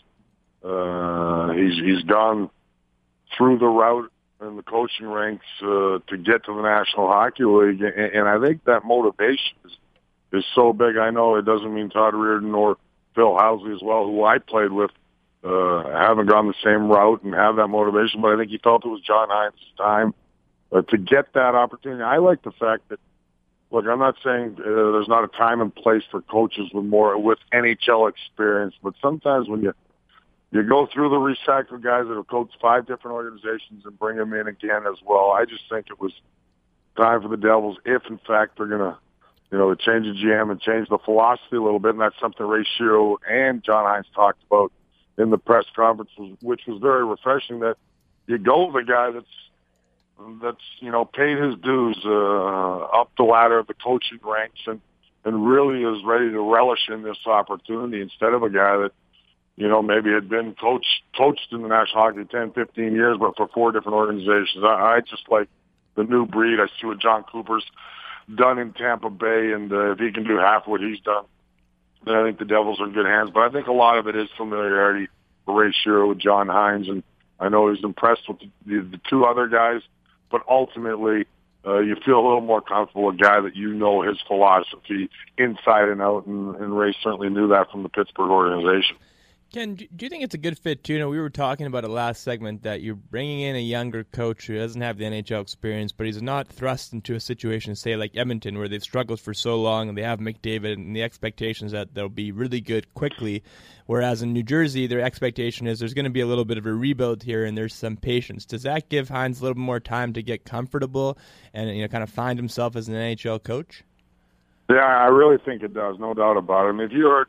Uh, he's he's gone through the route in the coaching ranks uh, to get to the National Hockey League, and, and I think that motivation is, is so big. I know it doesn't mean Todd Reirden or Phil Housley as well, who I played with, uh, haven't gone the same route and have that motivation, but I think he felt it was John Hynes' time uh, to get that opportunity. I like the fact that, look, I'm not saying uh, there's not a time and place for coaches with more with N H L experience, but sometimes when you You go through the recycled guys that have coached five different organizations and bring them in again as well. I just think it was time for the Devils, if in fact they're going to, you know, change the G M and change the philosophy a little bit. And that's something Ray Shero and John Hynes talked about in the press conference, which was very refreshing, that you go with a guy that's, that's, you know, paid his dues uh, up the ladder of the coaching ranks and, and really is ready to relish in this opportunity instead of a guy that, you know, maybe had been coached coached in the National Hockey ten, fifteen years, but for four different organizations. I, I just like the new breed. I see what John Cooper's done in Tampa Bay, and uh, if he can do half what he's done, then I think the Devils are in good hands. But I think a lot of it is familiarity for Ray Shero with John Hynes, and I know he's impressed with the, the, the two other guys, but ultimately uh, you feel a little more comfortable with a guy that you know his philosophy inside and out, and, and Ray certainly knew that from the Pittsburgh organization. Ken, do you think it's a good fit, too? You know, we were talking about it last segment that you're bringing in a younger coach who doesn't have the N H L experience, but he's not thrust into a situation, say, like Edmonton, where they've struggled for so long and they have McDavid, and the expectation is that they'll be really good quickly, whereas in New Jersey, their expectation is there's going to be a little bit of a rebuild here and there's some patience. Does that give Hynes a little more time to get comfortable and, you know, kind of find himself as an N H L coach? Yeah, I really think it does, no doubt about it. I mean, if you heard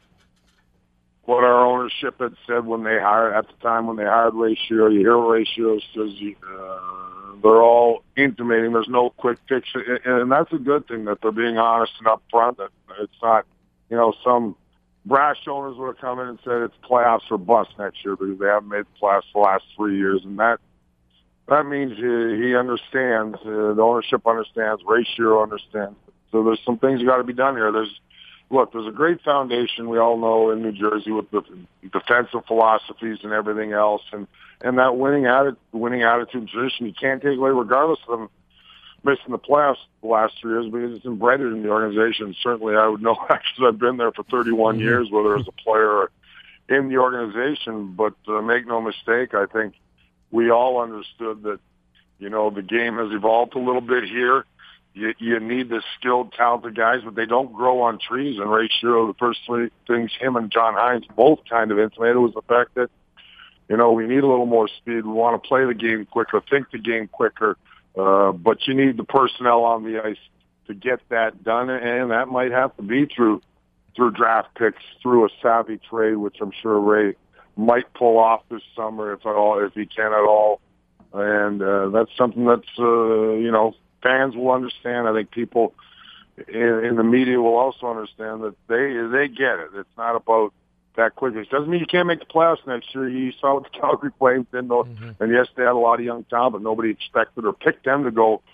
what our ownership had said when they hired, at the time when they hired Ray Shero, you hear Ray Shero says uh, they're all intimating there's no quick fix, and that's a good thing that they're being honest and upfront. That it's not, you know, some brash owners would have come in and said it's playoffs or bust next year because they haven't made the playoffs the last three years, and that that means he, he understands, uh, the ownership understands, Ray Shero understands. So there's some things got to be done here. There's Look, there's a great foundation, we all know, in New Jersey with the defensive philosophies and everything else, and, and that winning attitude, winning attitude and tradition you can't take away regardless of them missing the playoffs the last three years because it's embedded in the organization. Certainly I would know that because I've been there for thirty-one mm-hmm. years, whether as a player or in the organization. But uh, make no mistake, I think we all understood that, you know, the game has evolved a little bit here. You, you need the skilled, talented guys, but they don't grow on trees. And Ray Shero, the first three things him and John Hynes both kind of intimated was the fact that, you know, we need a little more speed. We want to play the game quicker, think the game quicker, uh, but you need the personnel on the ice to get that done, and that might have to be through through draft picks, through a savvy trade, which I'm sure Ray might pull off this summer if at all, if he can at all. And uh, that's something that's, uh, you know, fans will understand. I think people in, in the media will also understand that they they get it. It's not about that quickly. It doesn't mean you can't make the playoffs next year. You saw what the Calgary Flames did, mm-hmm. and yes, they had a lot of young talent, but nobody expected or picked them to go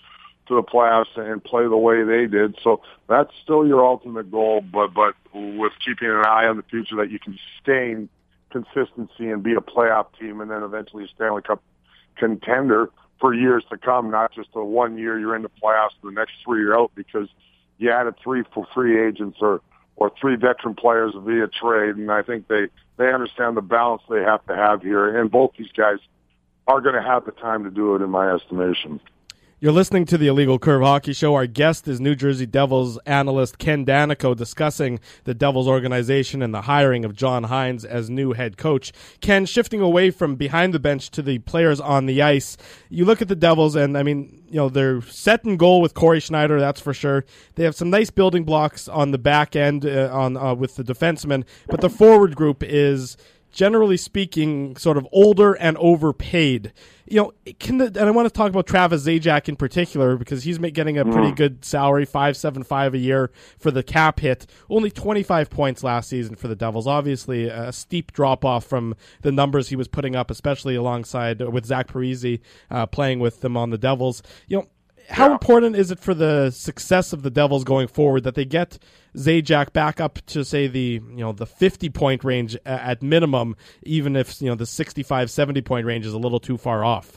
to the playoffs and play the way they did. So that's still your ultimate goal, but but with keeping an eye on the future that you can sustain consistency and be a playoff team and then eventually a Stanley Cup contender for years to come, not just a one year you're in the playoffs, the next three you're out because you added three for free agents or, or three veteran players via trade. And I think they, they understand the balance they have to have here. And both these guys are going to have the time to do it, in my estimation. You're listening to the Illegal Curve Hockey Show. Our guest is New Jersey Devils analyst Ken Daneyko discussing the Devils organization and the hiring of John Hynes as new head coach. Ken, shifting away from behind the bench to the players on the ice, you look at the Devils and, I mean, you know, they're set in goal with Corey Schneider, that's for sure. They have some nice building blocks on the back end uh, on uh, with the defensemen, but the forward group is, generally speaking, sort of older and overpaid. You know, can the, and I want to talk about Travis Zajac in particular because he's getting a pretty good salary, five seven five a year for the cap hit. Only twenty-five points last season for the Devils. Obviously, a steep drop off from the numbers he was putting up, especially alongside with Zach Parise uh, playing with them on the Devils. You know, how yeah. important is it for the success of the Devils going forward that they get Zajac back up to, say, the you know the fifty point range at minimum, even if you know the sixty-five, seventy point range is a little too far off?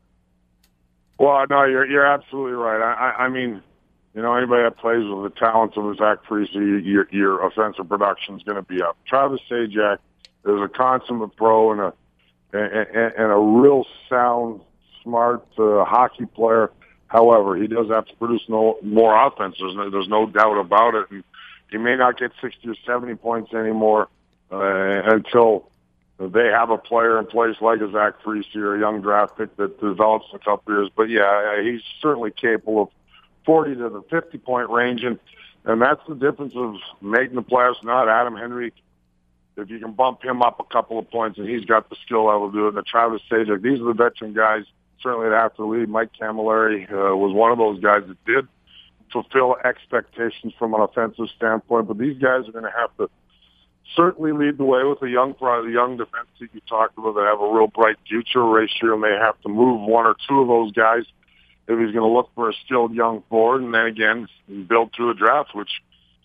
Well, no, you're you're absolutely right. I, I, I mean, you know, anybody that plays with the talents of Zach Parise, your your offensive production is going to be up. Travis Zajac is a consummate pro and a and, and a real sound, smart uh, hockey player. However, he does have to produce no, more offense. There's no, there's no doubt about it. And he may not get sixty or seventy points anymore uh, until they have a player in place like a Zach Parise or a young draft pick that develops in a couple years. But, yeah, he's certainly capable of forty to the fifty point range. And, and that's the difference of making the playoffs, not Adam Henrique. If you can bump him up a couple of points and he's got the skill level to do it, and the Travis Zajac, these are the veteran guys. Certainly at after lead, Mike Camilleri uh, was one of those guys that did fulfill expectations from an offensive standpoint. But these guys are going to have to certainly lead the way with the young, the young defense that you talked about that have a real bright future. Ray Shero may have to move one or two of those guys if he's going to look for a skilled young forward. And then again, build through a draft, which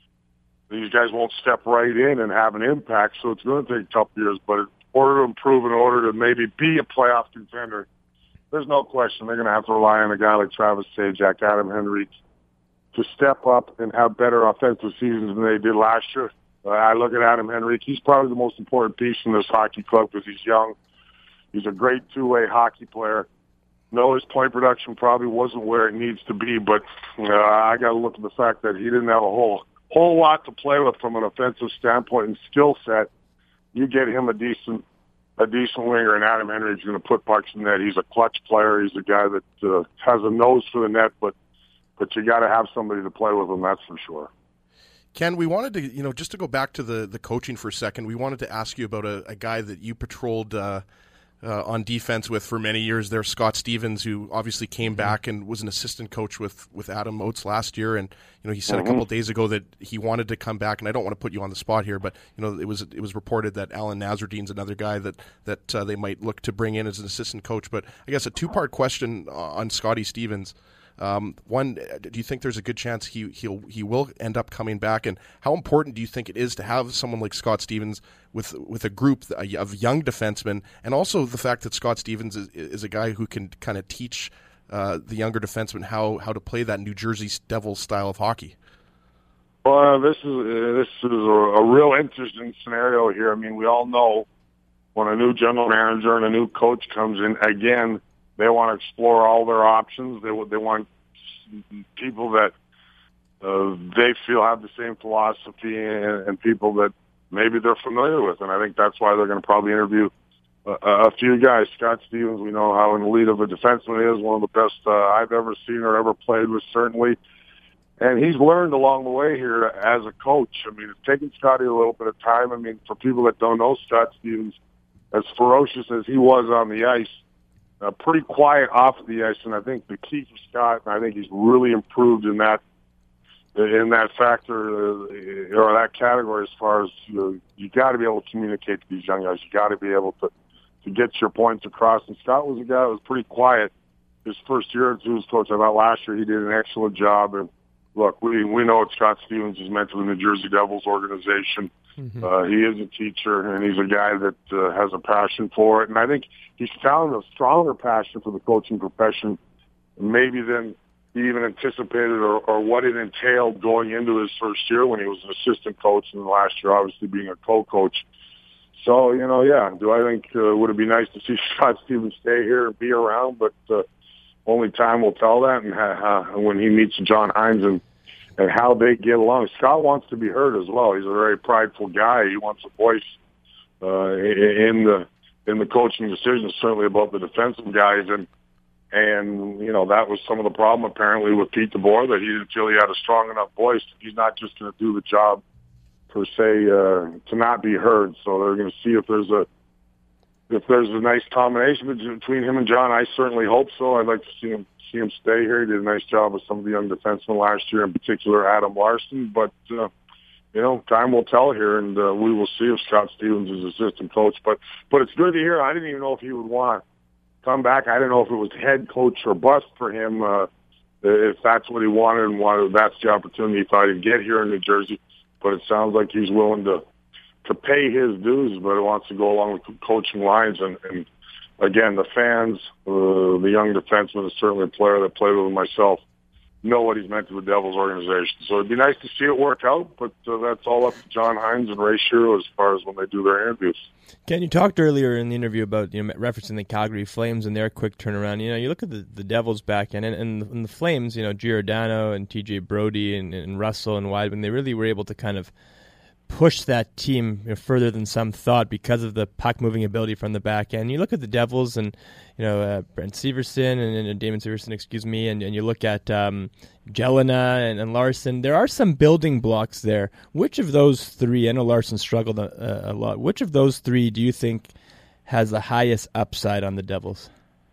these guys won't step right in and have an impact. So it's going to take a couple years. But in order to improve, in order to maybe be a playoff contender, there's no question they're going to have to rely on a guy like Travis Zajac, Adam Henrique, to step up and have better offensive seasons than they did last year. Uh, I look at Adam Henrique. He's probably the most important piece in this hockey club because he's young. He's a great two-way hockey player. No, his point production probably wasn't where it needs to be, but uh, I got to look at the fact that he didn't have a whole whole lot to play with from an offensive standpoint and skill set. You get him a decent a decent winger, and Adam Henrique's going to put pucks in net. He's a clutch player. He's a guy that uh, has a nose for the net, but but you got to have somebody to play with him, that's for sure. Ken, we wanted to, you know, just to go back to the, the coaching for a second, we wanted to ask you about a, a guy that you patrolled uh, uh, on defense with for many years there, Scott Stevens, who obviously came back and was an assistant coach with, with Adam Oates last year. And, you know, he said mm-hmm. a couple of days ago that he wanted to come back, and I don't want to put you on the spot here, but, you know, it was it was reported that Alan Nazardine's another guy that, that uh, they might look to bring in as an assistant coach. But I guess a two-part question on Scotty Stevens. Um, one, do you think there's a good chance he he'll he will end up coming back, and how important do you think it is to have someone like Scott Stevens with with a group of young defensemen, and also the fact that Scott Stevens is, is a guy who can kind of teach uh, the younger defensemen how, how to play that New Jersey Devils style of hockey? Well, this is uh, this is a, a real interesting scenario here. I mean, we all know when a new general manager and a new coach comes in, again, they want to explore all their options. They they want people that uh, they feel have the same philosophy and, and people that maybe they're familiar with. And I think that's why they're going to probably interview a, a few guys. Scott Stevens, we know how elite of a defenseman he is, one of the best uh, I've ever seen or ever played with, certainly. And he's learned along the way here as a coach. I mean, it's taken Scotty a little bit of time. I mean, for people that don't know Scott Stevens, as ferocious as he was on the ice, Uh, pretty quiet off the ice, and I think the key for Scott, and I think he's really improved in that in that factor uh, or that category as far as you know, you got to be able to communicate to these young guys. You got to be able to to get your points across. And Scott was a guy that was pretty quiet his first year as Blues coach. I thought last year he did an excellent job. And look, we we know what Scott Stevens has meant to the New Jersey Devils organization. Mm-hmm. Uh, he is a teacher, and he's a guy that uh, has a passion for it. And I think he's found a stronger passion for the coaching profession, maybe than he even anticipated or, or what it entailed going into his first year when he was an assistant coach, and last year obviously being a co-coach. So, you know, yeah, do I think uh, would it be nice to see Scott Stevens stay here and be around? But uh, only time will tell that, and uh, when he meets John Hynes and and how they get along. Scott wants to be heard as well. He's a very prideful guy. He wants a voice uh, in the in the coaching decisions, certainly about the defensive guys. And, and you know, that was some of the problem apparently with Pete DeBoer, that he didn't feel he had a strong enough voice. He's not just going to do the job, per se, uh, to not be heard. So they're going to see if there's a if there's a nice combination between him and John. I certainly hope so. I'd like to see him see him stay here. He did a nice job with some of the young defensemen last year, in particular Adam Larson. But, uh, you know, time will tell here, and uh, we will see if Scott Stevens is assistant coach. But but it's good to hear. I didn't even know if he would want to come back. I didn't know if it was head coach or bust for him, uh, if that's what he wanted and wanted. That's the opportunity he thought he'd get here in New Jersey. But it sounds like he's willing to to pay his dues, but he wants to go along with coaching lines. And, and again, the fans, uh, the young defenseman is certainly a player that played with him myself, know what he's meant to the Devils organization. So it'd be nice to see it work out, but uh, that's all up to John Hynes and Ray Shero as far as when they do their interviews. Ken, you talked earlier in the interview about, you know, referencing the Calgary Flames and their quick turnaround. You know, you look at the, the Devils back end, and, and, and the Flames, you know, Giordano and T J Brody and, and Russell and Wideman, they really were able to kind of push that team, you know, further than some thought because of the puck-moving ability from the back end. You look at the Devils and, you know, uh, Brent Severson and, and Damon Severson, excuse me, and, and you look at um, Jelena and, and Larson. There are some building blocks there. Which of those three, I know Larson struggled a, a lot, which of those three do you think has the highest upside on the Devils?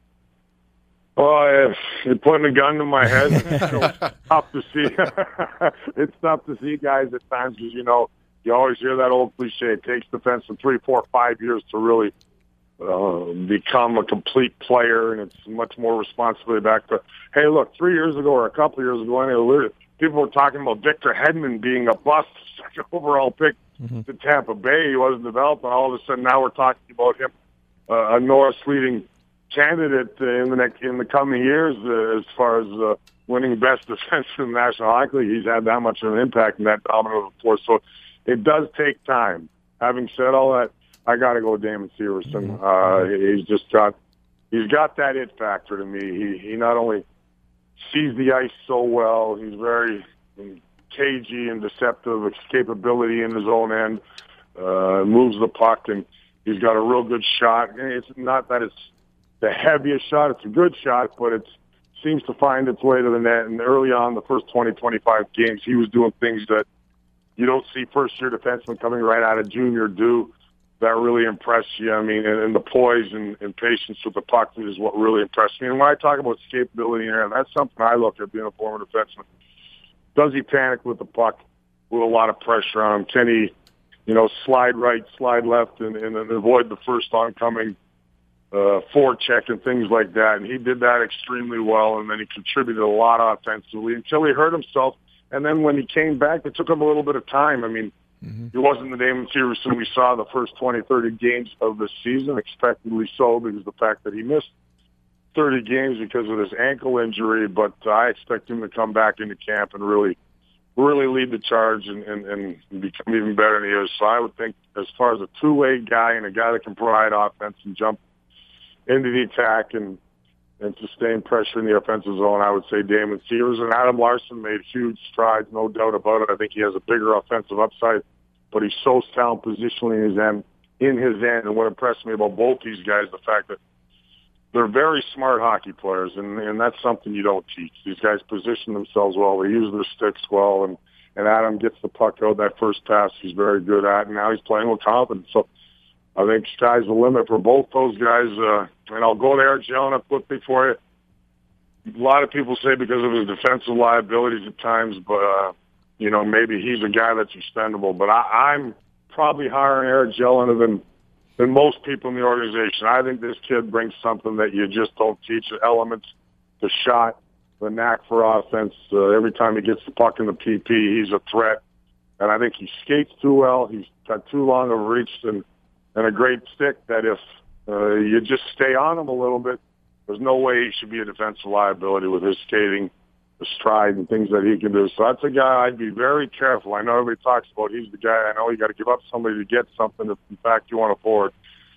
Well, if you're putting a gun to my head, it's tough to see. It's tough to see guys at times because, you know, you always hear that old cliche, it takes defense from three, four, five years to really uh, become a complete player, and it's much more responsibility back to, hey, look, three years ago or a couple of years ago, anyway, people were talking about Victor Hedman being a bust, second overall pick mm-hmm. to Tampa Bay. He wasn't developed, and all of a sudden now we're talking about him, uh, a Norris-leading candidate uh, in the next, in the coming years uh, as far as uh, winning best defense in the National Hockey League. He's had that much of an impact in that dominant force. So it does take time. Having said all that, I got to go with Damon Severson. Uh, he's just got he's got that it factor to me. He he not only sees the ice so well, he's very cagey and deceptive, capability in his own end, uh, moves the puck, and he's got a real good shot. And it's not that it's the heaviest shot; it's a good shot, but it seems to find its way to the net. And early on, the first twenty, twenty-five games, he was doing things that you don't see first-year defensemen coming right out of junior do. That really impressed you. I mean, and, and the poise and, and patience with the puck is what really impressed me. And when I talk about escapability here, that's something I look at being a former defenseman. Does he panic with the puck with a lot of pressure on him? Can he, you know, slide right, slide left, and, and, and avoid the first oncoming uh, forecheck and things like that? And he did that extremely well, and then he contributed a lot offensively until he hurt himself. And then when he came back, it took him a little bit of time. I mean, mm-hmm. he wasn't the Damon Severson we saw the first twenty, thirty games of the season, expectedly so because of the fact that he missed thirty games because of this ankle injury. But I expect him to come back into camp and really, really lead the charge and, and, and become even better than he is. So I would think as far as a two-way guy and a guy that can provide offense and jump into the attack and and sustain pressure in the offensive zone, I would say Damon Severson. And Adam Larson made huge strides, no doubt about it. I think he has a bigger offensive upside, but he's so sound positionally in his end. In his end, and what impressed me about both these guys, the fact that they're very smart hockey players, and, and that's something you don't teach. These guys position themselves well. They use their sticks well, and, and Adam gets the puck out that first pass he's very good at, and now he's playing with confidence. So I think sky's the limit for both those guys. Uh, and I'll go there, Jelena, quickly for you. A lot of people say because of his defensive liabilities at times, but, uh, you know, maybe he's a guy that's expendable. But I, I'm probably higher on Eric Jelena than, than most people in the organization. I think this kid brings something that you just don't teach, elements the shot, the knack for offense. Uh, every time he gets the puck in the P P, he's a threat. And I think he skates too well. He's got too long of a reach and, and a great stick that if uh, you just stay on him a little bit, there's no way he should be a defensive liability with his skating, the stride, and things that he can do. So that's a guy I'd be very careful. I know everybody talks about he's the guy. I know you got to give up somebody to get something if, in fact, you want to forward.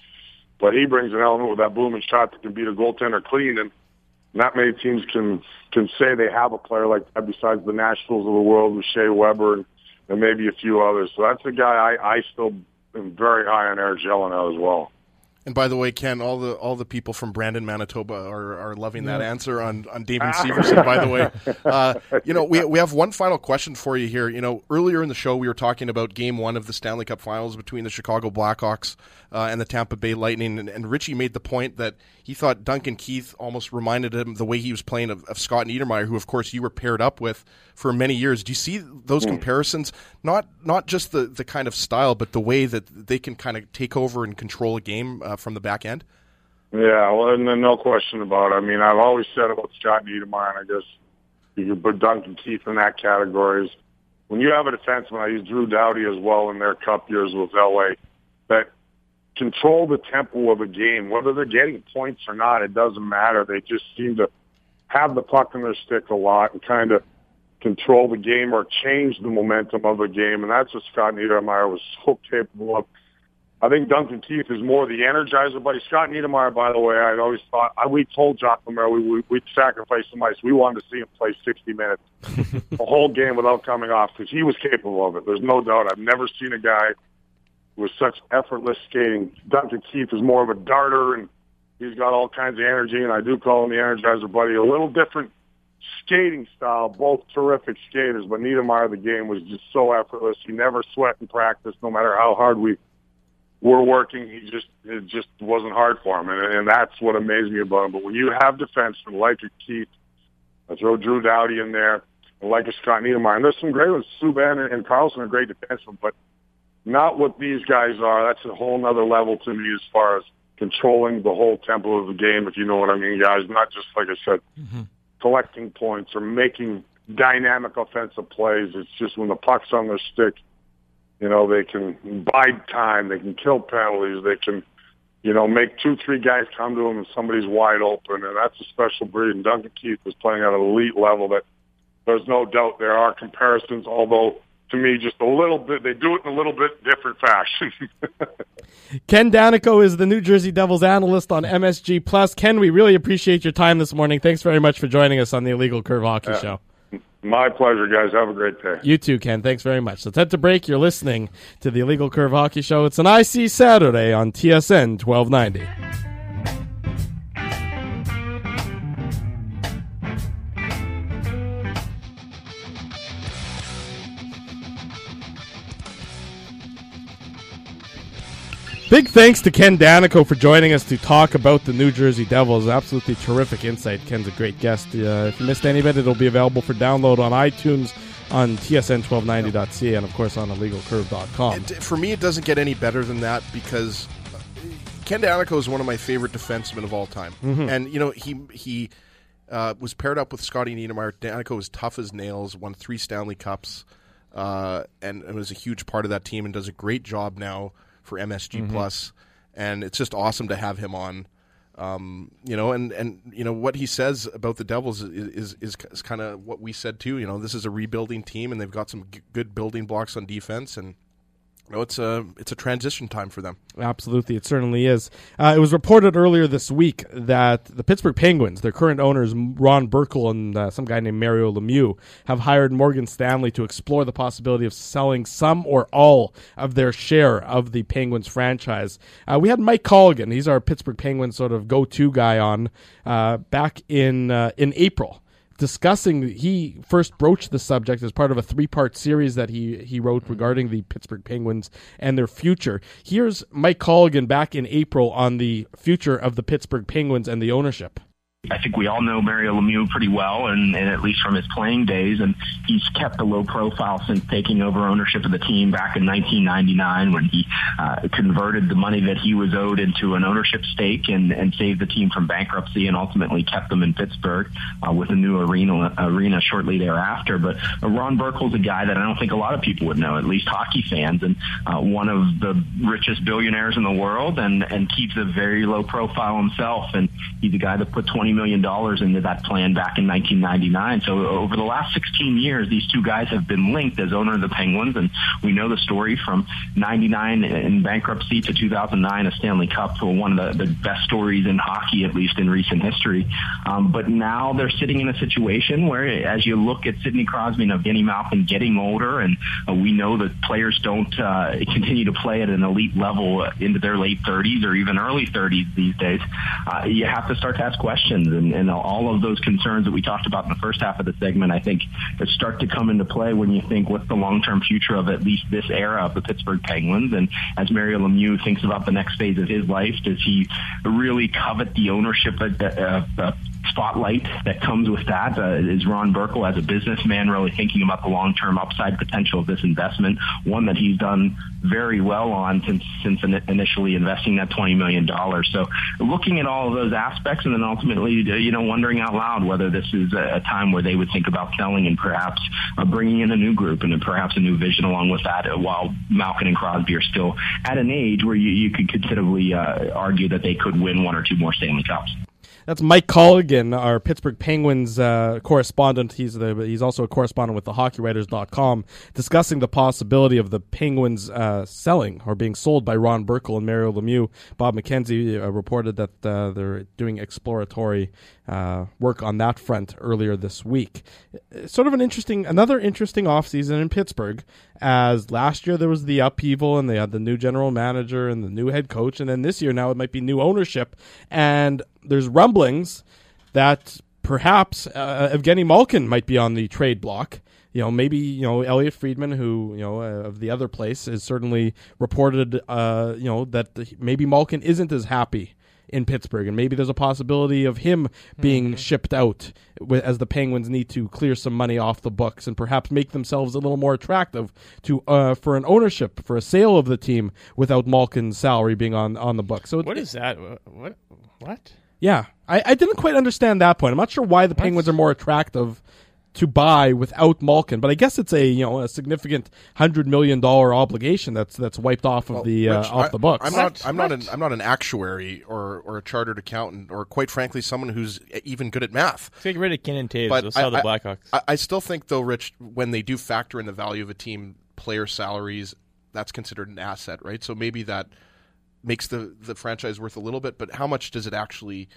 But he brings an element with that booming shot that can beat a goaltender clean, and not many teams can can say they have a player like that besides the Nationals of the world with Shea Weber and, and maybe a few others. So that's a guy I, I still am very high on Eric Gelinas as well. And by the way, Ken, all the all the people from Brandon, Manitoba are, are loving that yeah. answer on, on Damon Severson, by the way. Uh, you know, we we have one final question for you here. You know, earlier in the show, we were talking about game one of the Stanley Cup Finals between the Chicago Blackhawks uh, and the Tampa Bay Lightning. And, and Richie made the point that he thought Duncan Keith almost reminded him the way he was playing of, of Scott Niedermayer, who, of course, you were paired up with for many years. Do you see those mm. comparisons? Not not just the, the kind of style, but the way that they can kind of take over and control a game uh, from the back end? Yeah, well, and no question about it. I mean, I've always said about Scott Niedermayer, and I guess you could put Duncan Keith in that category, is when you have a defenseman, I use Drew Doughty as well in their cup years with L A, that control the tempo of a game. Whether they're getting points or not, it doesn't matter. They just seem to have the puck in their stick a lot and kind of control the game or change the momentum of a game, and that's what Scott Niedermayer was so capable of. I think Duncan Keith is more the energizer buddy. Scott Niedermayer, by the way, I'd always thought, I, we told Jacques Lemaire we, we, we'd sacrifice some ice. We wanted to see him play sixty minutes, the whole game without coming off, because he was capable of it. There's no doubt. I've never seen a guy with such effortless skating. Duncan Keith is more of a darter, and he's got all kinds of energy, and I do call him the energizer buddy. A little different skating style, both terrific skaters, but Niedermayer, the game was just so effortless. He never sweat in practice, no matter how hard we were working. He just it just wasn't hard for him, and, and that's what amazed me about him. But when you have defensemen like a Keith, I throw Drew Doughty in there, and like a Scott Niedermayer, and there's some great ones. Subban and, and Carlson are great defensemen, but not what these guys are. That's a whole other level to me as far as controlling the whole tempo of the game, if you know what I mean, guys. Not just, like I said, mm-hmm. collecting points or making dynamic offensive plays. It's just when the puck's on their stick, you know, they can bide time, they can kill penalties, they can, you know, make two, three guys come to them and somebody's wide open, and that's a special breed. And Duncan Keith was playing at an elite level that there's no doubt there are comparisons, although to me just a little bit, they do it in a little bit different fashion. Ken Daneyko is the New Jersey Devils analyst on M S G Plus. Ken, we really appreciate your time this morning. Thanks very much for joining us on the Illegal Curve Hockey yeah. Show. My pleasure, guys. Have a great day. You too, Ken. Thanks very much. Let's head to break. You're listening to the Illegal Curve Hockey Show. It's an I C Saturday on T S N twelve ninety. Big thanks to Ken Daneyko for joining us to talk about the New Jersey Devils. Absolutely terrific insight. Ken's a great guest. Uh, if you missed any of it, it'll be available for download on iTunes, on T S N twelve ninety dot C A, and, of course, on illegal curve dot com. It, for me, it doesn't get any better than that because Ken Daneyko is one of my favorite defensemen of all time. Mm-hmm. And, you know, he he uh, was paired up with Scotty Niedermayer. Daneyko was tough as nails, won three Stanley Cups, uh, and, and was a huge part of that team and does a great job now for M S G mm-hmm. Plus, and it's just awesome to have him on. Um, you know, and, and you know what he says about the Devils is is, is, is kind of what we said too. You know, this is a rebuilding team, and they've got some g- good building blocks on defense, and you know, it's a it's a transition time for them. Absolutely, it certainly is. Uh, it was reported earlier this week that the Pittsburgh Penguins, their current owners Ron Burkle and uh, some guy named Mario Lemieux, have hired Morgan Stanley to explore the possibility of selling some or all of their share of the Penguins franchise. Uh, we had Mike Colligan, he's our Pittsburgh Penguins sort of go-to guy on uh, back in uh, in April. Discussing, he first broached the subject as part of a three-part series that he, he wrote regarding the Pittsburgh Penguins and their future. Here's Mike Colligan back in April on the future of the Pittsburgh Penguins and the ownership. I think we all know Mario Lemieux pretty well, and, and at least from his playing days, and he's kept a low profile since taking over ownership of the team back in nineteen ninety-nine when he uh, converted the money that he was owed into an ownership stake and, and saved the team from bankruptcy and ultimately kept them in Pittsburgh uh, with a new arena arena shortly thereafter. But uh, Ron Burkle's a guy that I don't think a lot of people would know, at least hockey fans, and uh, one of the richest billionaires in the world, and, and keeps a very low profile himself. And he's a guy that put twenty million dollars into that plan back in nineteen ninety-nine. So over the last sixteen years, these two guys have been linked as owner of the Penguins, and we know the story from ninety-nine in bankruptcy to two thousand nine, a Stanley Cup, for one of the, the best stories in hockey, at least in recent history. Um, but now they're sitting in a situation where, as you look at Sidney Crosby and Evgeny Malkin getting older, and uh, we know that players don't uh, continue to play at an elite level into their late thirties or even early thirties these days, uh, you have to start to ask questions. And, and all of those concerns that we talked about in the first half of the segment, I think, start to come into play when you think, what's the long-term future of at least this era of the Pittsburgh Penguins? And as Mario Lemieux thinks about the next phase of his life, does he really covet the ownership of uh, uh, spotlight that comes with that? Uh, is Ron Burkle, as a businessman, really thinking about the long-term upside potential of this investment, one that he's done very well on since since initially investing that twenty million dollars? So looking at all of those aspects, and then ultimately, you know, wondering out loud whether this is a time where they would think about selling and perhaps uh, bringing in a new group and perhaps a new vision along with that, uh, while Malkin and Crosby are still at an age where you, you could considerably uh, argue that they could win one or two more Stanley Cups. That's Mike Colligan, our Pittsburgh Penguins uh, correspondent. He's the, he's also a correspondent with the hockey writers dot com, discussing the possibility of the Penguins uh, selling or being sold by Ron Burkle and Mario Lemieux. Bob McKenzie uh, reported that uh, they're doing exploratory uh, work on that front earlier this week. Sort of an interesting, another interesting offseason in Pittsburgh, as last year there was the upheaval and they had the new general manager and the new head coach, and then this year now it might be new ownership, and there's rumblings that perhaps uh, Evgeny Malkin might be on the trade block. You know, maybe, you know, Elliot Friedman, who, you know, uh, of the other place, is certainly reported, uh, you know, that the, maybe Malkin isn't as happy in Pittsburgh, and maybe there's a possibility of him being mm-hmm. shipped out w- as the Penguins need to clear some money off the books and perhaps make themselves a little more attractive to uh, for an ownership, for a sale of the team without Malkin's salary being on, on the books. So what is that? What? What? Yeah, I, I didn't quite understand that point. I'm not sure why the what? Penguins are more attractive to buy without Malkin, but I guess it's a you know a significant hundred million dollar obligation that's that's wiped off of well, the uh, Rich, off I, the books. I'm not I'm not an I'm not an actuary or, or a chartered accountant or quite frankly someone who's even good at math. Take rid of Kenan Taves. We'll sell the Blackhawks. I, I still think though, Rich, when they do factor in the value of a team, player salaries, that's considered an asset, right? So maybe that makes the the franchise worth a little bit, but how much does it actually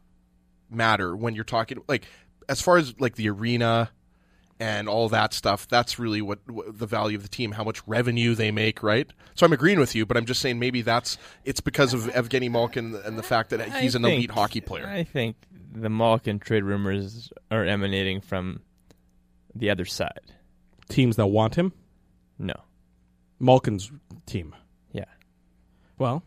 matter when you're talking like as far as like the arena and all that stuff? That's really what, what the value of the team, how much revenue they make, right? So I'm agreeing with you, but I'm just saying maybe that's it's because of Evgeny Malkin and the fact that he's I an think, elite hockey player. I think the Malkin trade rumors are emanating from the other side. Teams that want him? No. Malkin's team. Yeah. Well,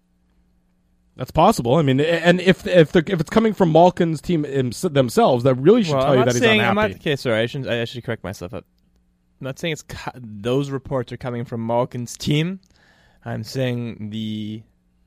that's possible. I mean, and if if the, if it's coming from Malkin's team themselves, that really should well, tell I'm you not that saying, he's unhappy. I'm not, okay, sorry, I, shouldn't, I should correct myself. I'm not saying it's co- those reports are coming from Malkin's team. I'm saying the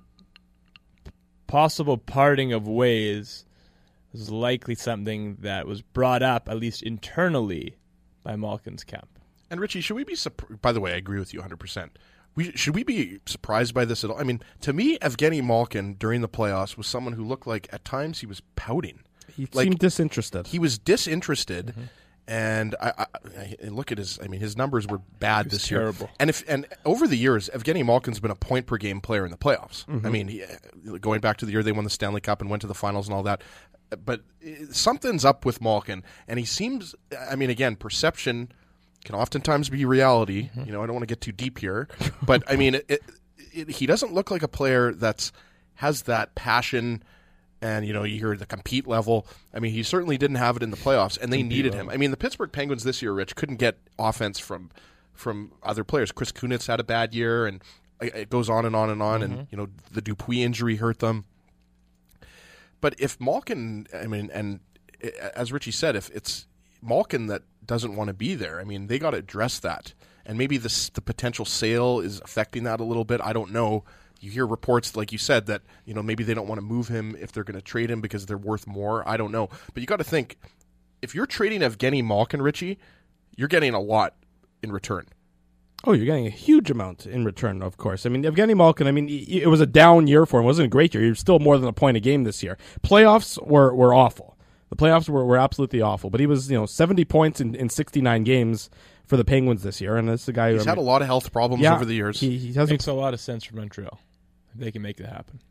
possible parting of ways is likely something that was brought up, at least internally, by Malkin's camp. And Richie, should we be surprised? By the way, I agree with you one hundred percent. We, should we be surprised by this at all? I mean, to me, Evgeny Malkin during the playoffs was someone who looked like at times he was pouting. He like, seemed disinterested. He was disinterested, mm-hmm. and I, I, I look at his. I mean, his numbers were bad this terrible. year. And if and over the years, Evgeny Malkin's been a point per game player in the playoffs. Mm-hmm. I mean, he, going back to the year they won the Stanley Cup and went to the finals and all that. But something's up with Malkin, and he seems. I mean, again, perception can oftentimes be reality. Mm-hmm. You know, I don't want to get too deep here, but I mean, it, it, it, he doesn't look like a player that's has that passion, and you know, you hear the compete level. I mean, he certainly didn't have it in the playoffs, and they compete needed level. him. I mean, the Pittsburgh Penguins this year, Rich, couldn't get offense from from other players. Chris Kunitz had a bad year, and it goes on and on and on. Mm-hmm. And you know, the Dupuis injury hurt them. But if Malkin, I mean, and as Richie said, if it's Malkin that doesn't want to be there, I mean, they got to address that. And maybe this, the potential sale is affecting that a little bit. I don't know. You hear reports, like you said, that you know maybe they don't want to move him if they're going to trade him because they're worth more. I don't know. But you got to think, if you're trading Evgeny Malkin, Richie, you're getting a lot in return. Oh, you're getting a huge amount in return, of course. I mean, Evgeny Malkin, I mean, it was a down year for him. It wasn't a great year. He was still more than a point a game this year. Playoffs were, were awful. The playoffs were, were absolutely awful. But he was, you know, seventy points in, in sixty-nine games for the Penguins this year. And this is a guy who... He's had a lot of health problems yeah, over the years. He, he hasn't... Makes a lot of sense for Montreal. If they can make that happen.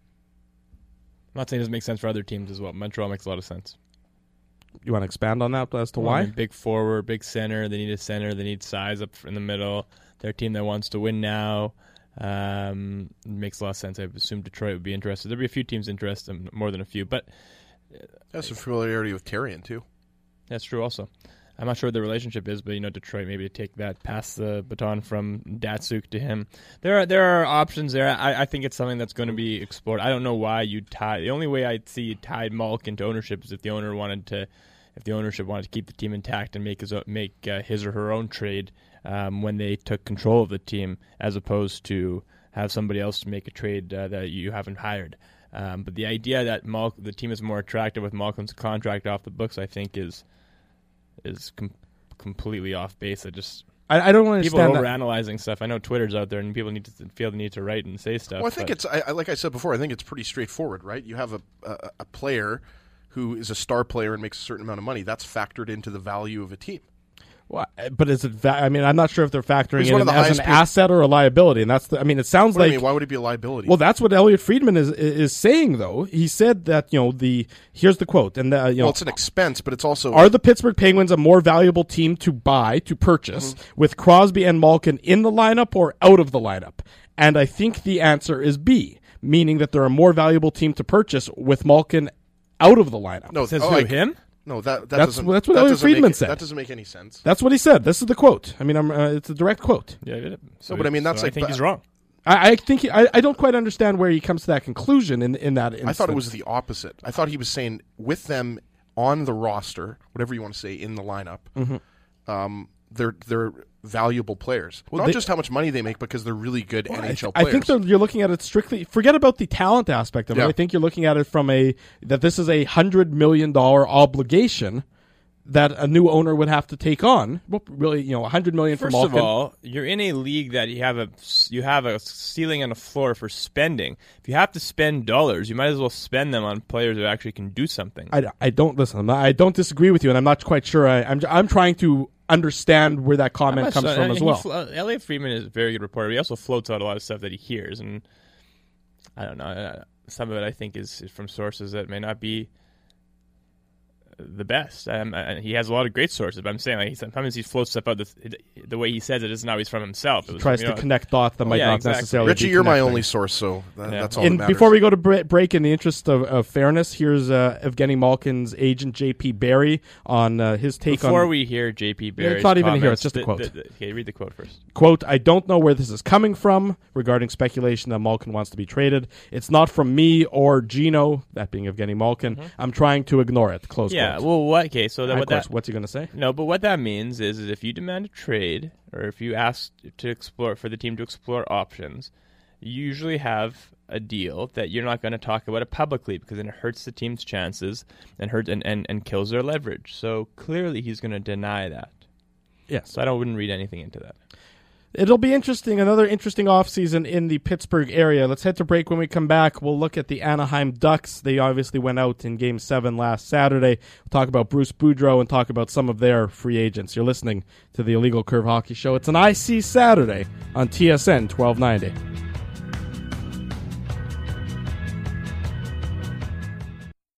I'm not saying it doesn't make sense for other teams as well. Montreal makes a lot of sense. You want to expand on that as to well, why? I mean, big forward, big center. They need a center. They need size up in the middle. They're a team that wants to win now. Um, it makes a lot of sense. I assume Detroit would be interested. There'll be a few teams interested, more than a few. But that's some familiarity with Therrien, too. That's true also. I'm not sure what the relationship is, but you know, Detroit maybe to take that, pass the baton from Datsuk to him. There are there are options there. I, I think it's something that's going to be explored. I don't know why you tie. The only way I'd see you tied Malkin to ownership is if the owner wanted to, if the ownership wanted to keep the team intact and make his make uh, his or her own trade um, when they took control of the team, as opposed to have somebody else make a trade uh, that you haven't hired. Um, but the idea that Mal- the team is more attractive with Malkin's contract off the books, I think, is. is com- completely off base. I just I, I don't understand people that. overanalyzing stuff. I know Twitter's out there, and people need to feel the need to write and say stuff. Well, I think it's I, I, like I said before. I think it's pretty straightforward, right? You have a, a a player who is a star player and makes a certain amount of money. That's factored into the value of a team. Well, but is it? Va- I mean, I'm not sure if they're factoring He's it one in of the as an highest paid- asset or a liability, and that's. The, I mean, it sounds What do like. you mean? Why would it be a liability? Well, that's what Elliot Friedman is is saying, though. He said that you know the here's the quote, and the, you know, well, it's an expense, but it's also are the Pittsburgh Penguins a more valuable team to buy to purchase mm-hmm. with Crosby and Malkin in the lineup or out of the lineup? And I think the answer is B, meaning that they're a more valuable team to purchase with Malkin out of the lineup. No, says oh, who, like, him? No, that, that that's, doesn't. That's what that Elliot Friedman make, said. That doesn't make any sense. That's what he said. This is the quote. I mean, I'm, uh, it's a direct quote. Yeah, so, no, but I mean, that's so like. I think but, he's wrong. I, I think he, I, I don't quite understand where he comes to that conclusion in in that instance. I thought it was the opposite. I thought he was saying with them on the roster, whatever you want to say, in the lineup, mm-hmm. um, they're they're valuable players. Well, Not they, just how much money they make, because they're really good well, N H L I, players. I think you're looking at it strictly. Forget about the talent aspect of yeah. it. I think you're looking at it from a that this is a hundred million dollar obligation that a new owner would have to take on. Well, really, you know, a hundred million for Malkin. First of all, you're in a league that you have a you have a ceiling and a floor for spending. If you have to spend dollars, you might as well spend them on players who actually can do something. I, I don't listen. I'm not, I don't disagree with you, and I'm not quite sure. I, I'm I'm trying to understand where that comment comes sure. from as well. Flo- Elliot Friedman is a very good reporter. But he also floats out a lot of stuff that he hears, and I don't know. Uh, some of it I think is, is from sources that may not be the best. Um, and he has a lot of great sources, but I'm saying like he, sometimes he floats stuff out the, the way he says it isn't always from himself. He was, tries you know, to connect dots that oh, might yeah, not exactly. necessarily Richie, be you're my connecting. only source, so that, yeah. that's all And that matters. before we go to break, in the interest of, of fairness, here's uh, Evgeny Malkin's agent, J P Barry, on uh, his take Before on... Before we hear J P Barry's It's not even comments, here, it's just a the, quote. The, the, okay, read the quote first. Quote, I don't know where this is coming from regarding speculation that Malkin wants to be traded. It's not from me or Gino, that being Evgeny Malkin. Mm-hmm. I'm trying to ignore it. Close yeah, quote. well, what? Okay, so then of what course, that... what's he going to say? No, but what that means is, is if you demand a trade, or if you ask to explore for the team to explore options, you usually have a deal that you're not going to talk about it publicly, because then it hurts the team's chances and hurts and, and, and kills their leverage. So clearly he's going to deny that. Yes. So I don't wouldn't read anything into that. It'll be interesting, another interesting offseason in the Pittsburgh area. Let's head to break. When we come back, we'll look at the Anaheim Ducks. They obviously went out in Game seven last Saturday. We'll talk about Bruce Boudreau and talk about some of their free agents. You're listening to the Illegal Curve Hockey Show. It's an I C Saturday on T S N twelve ninety.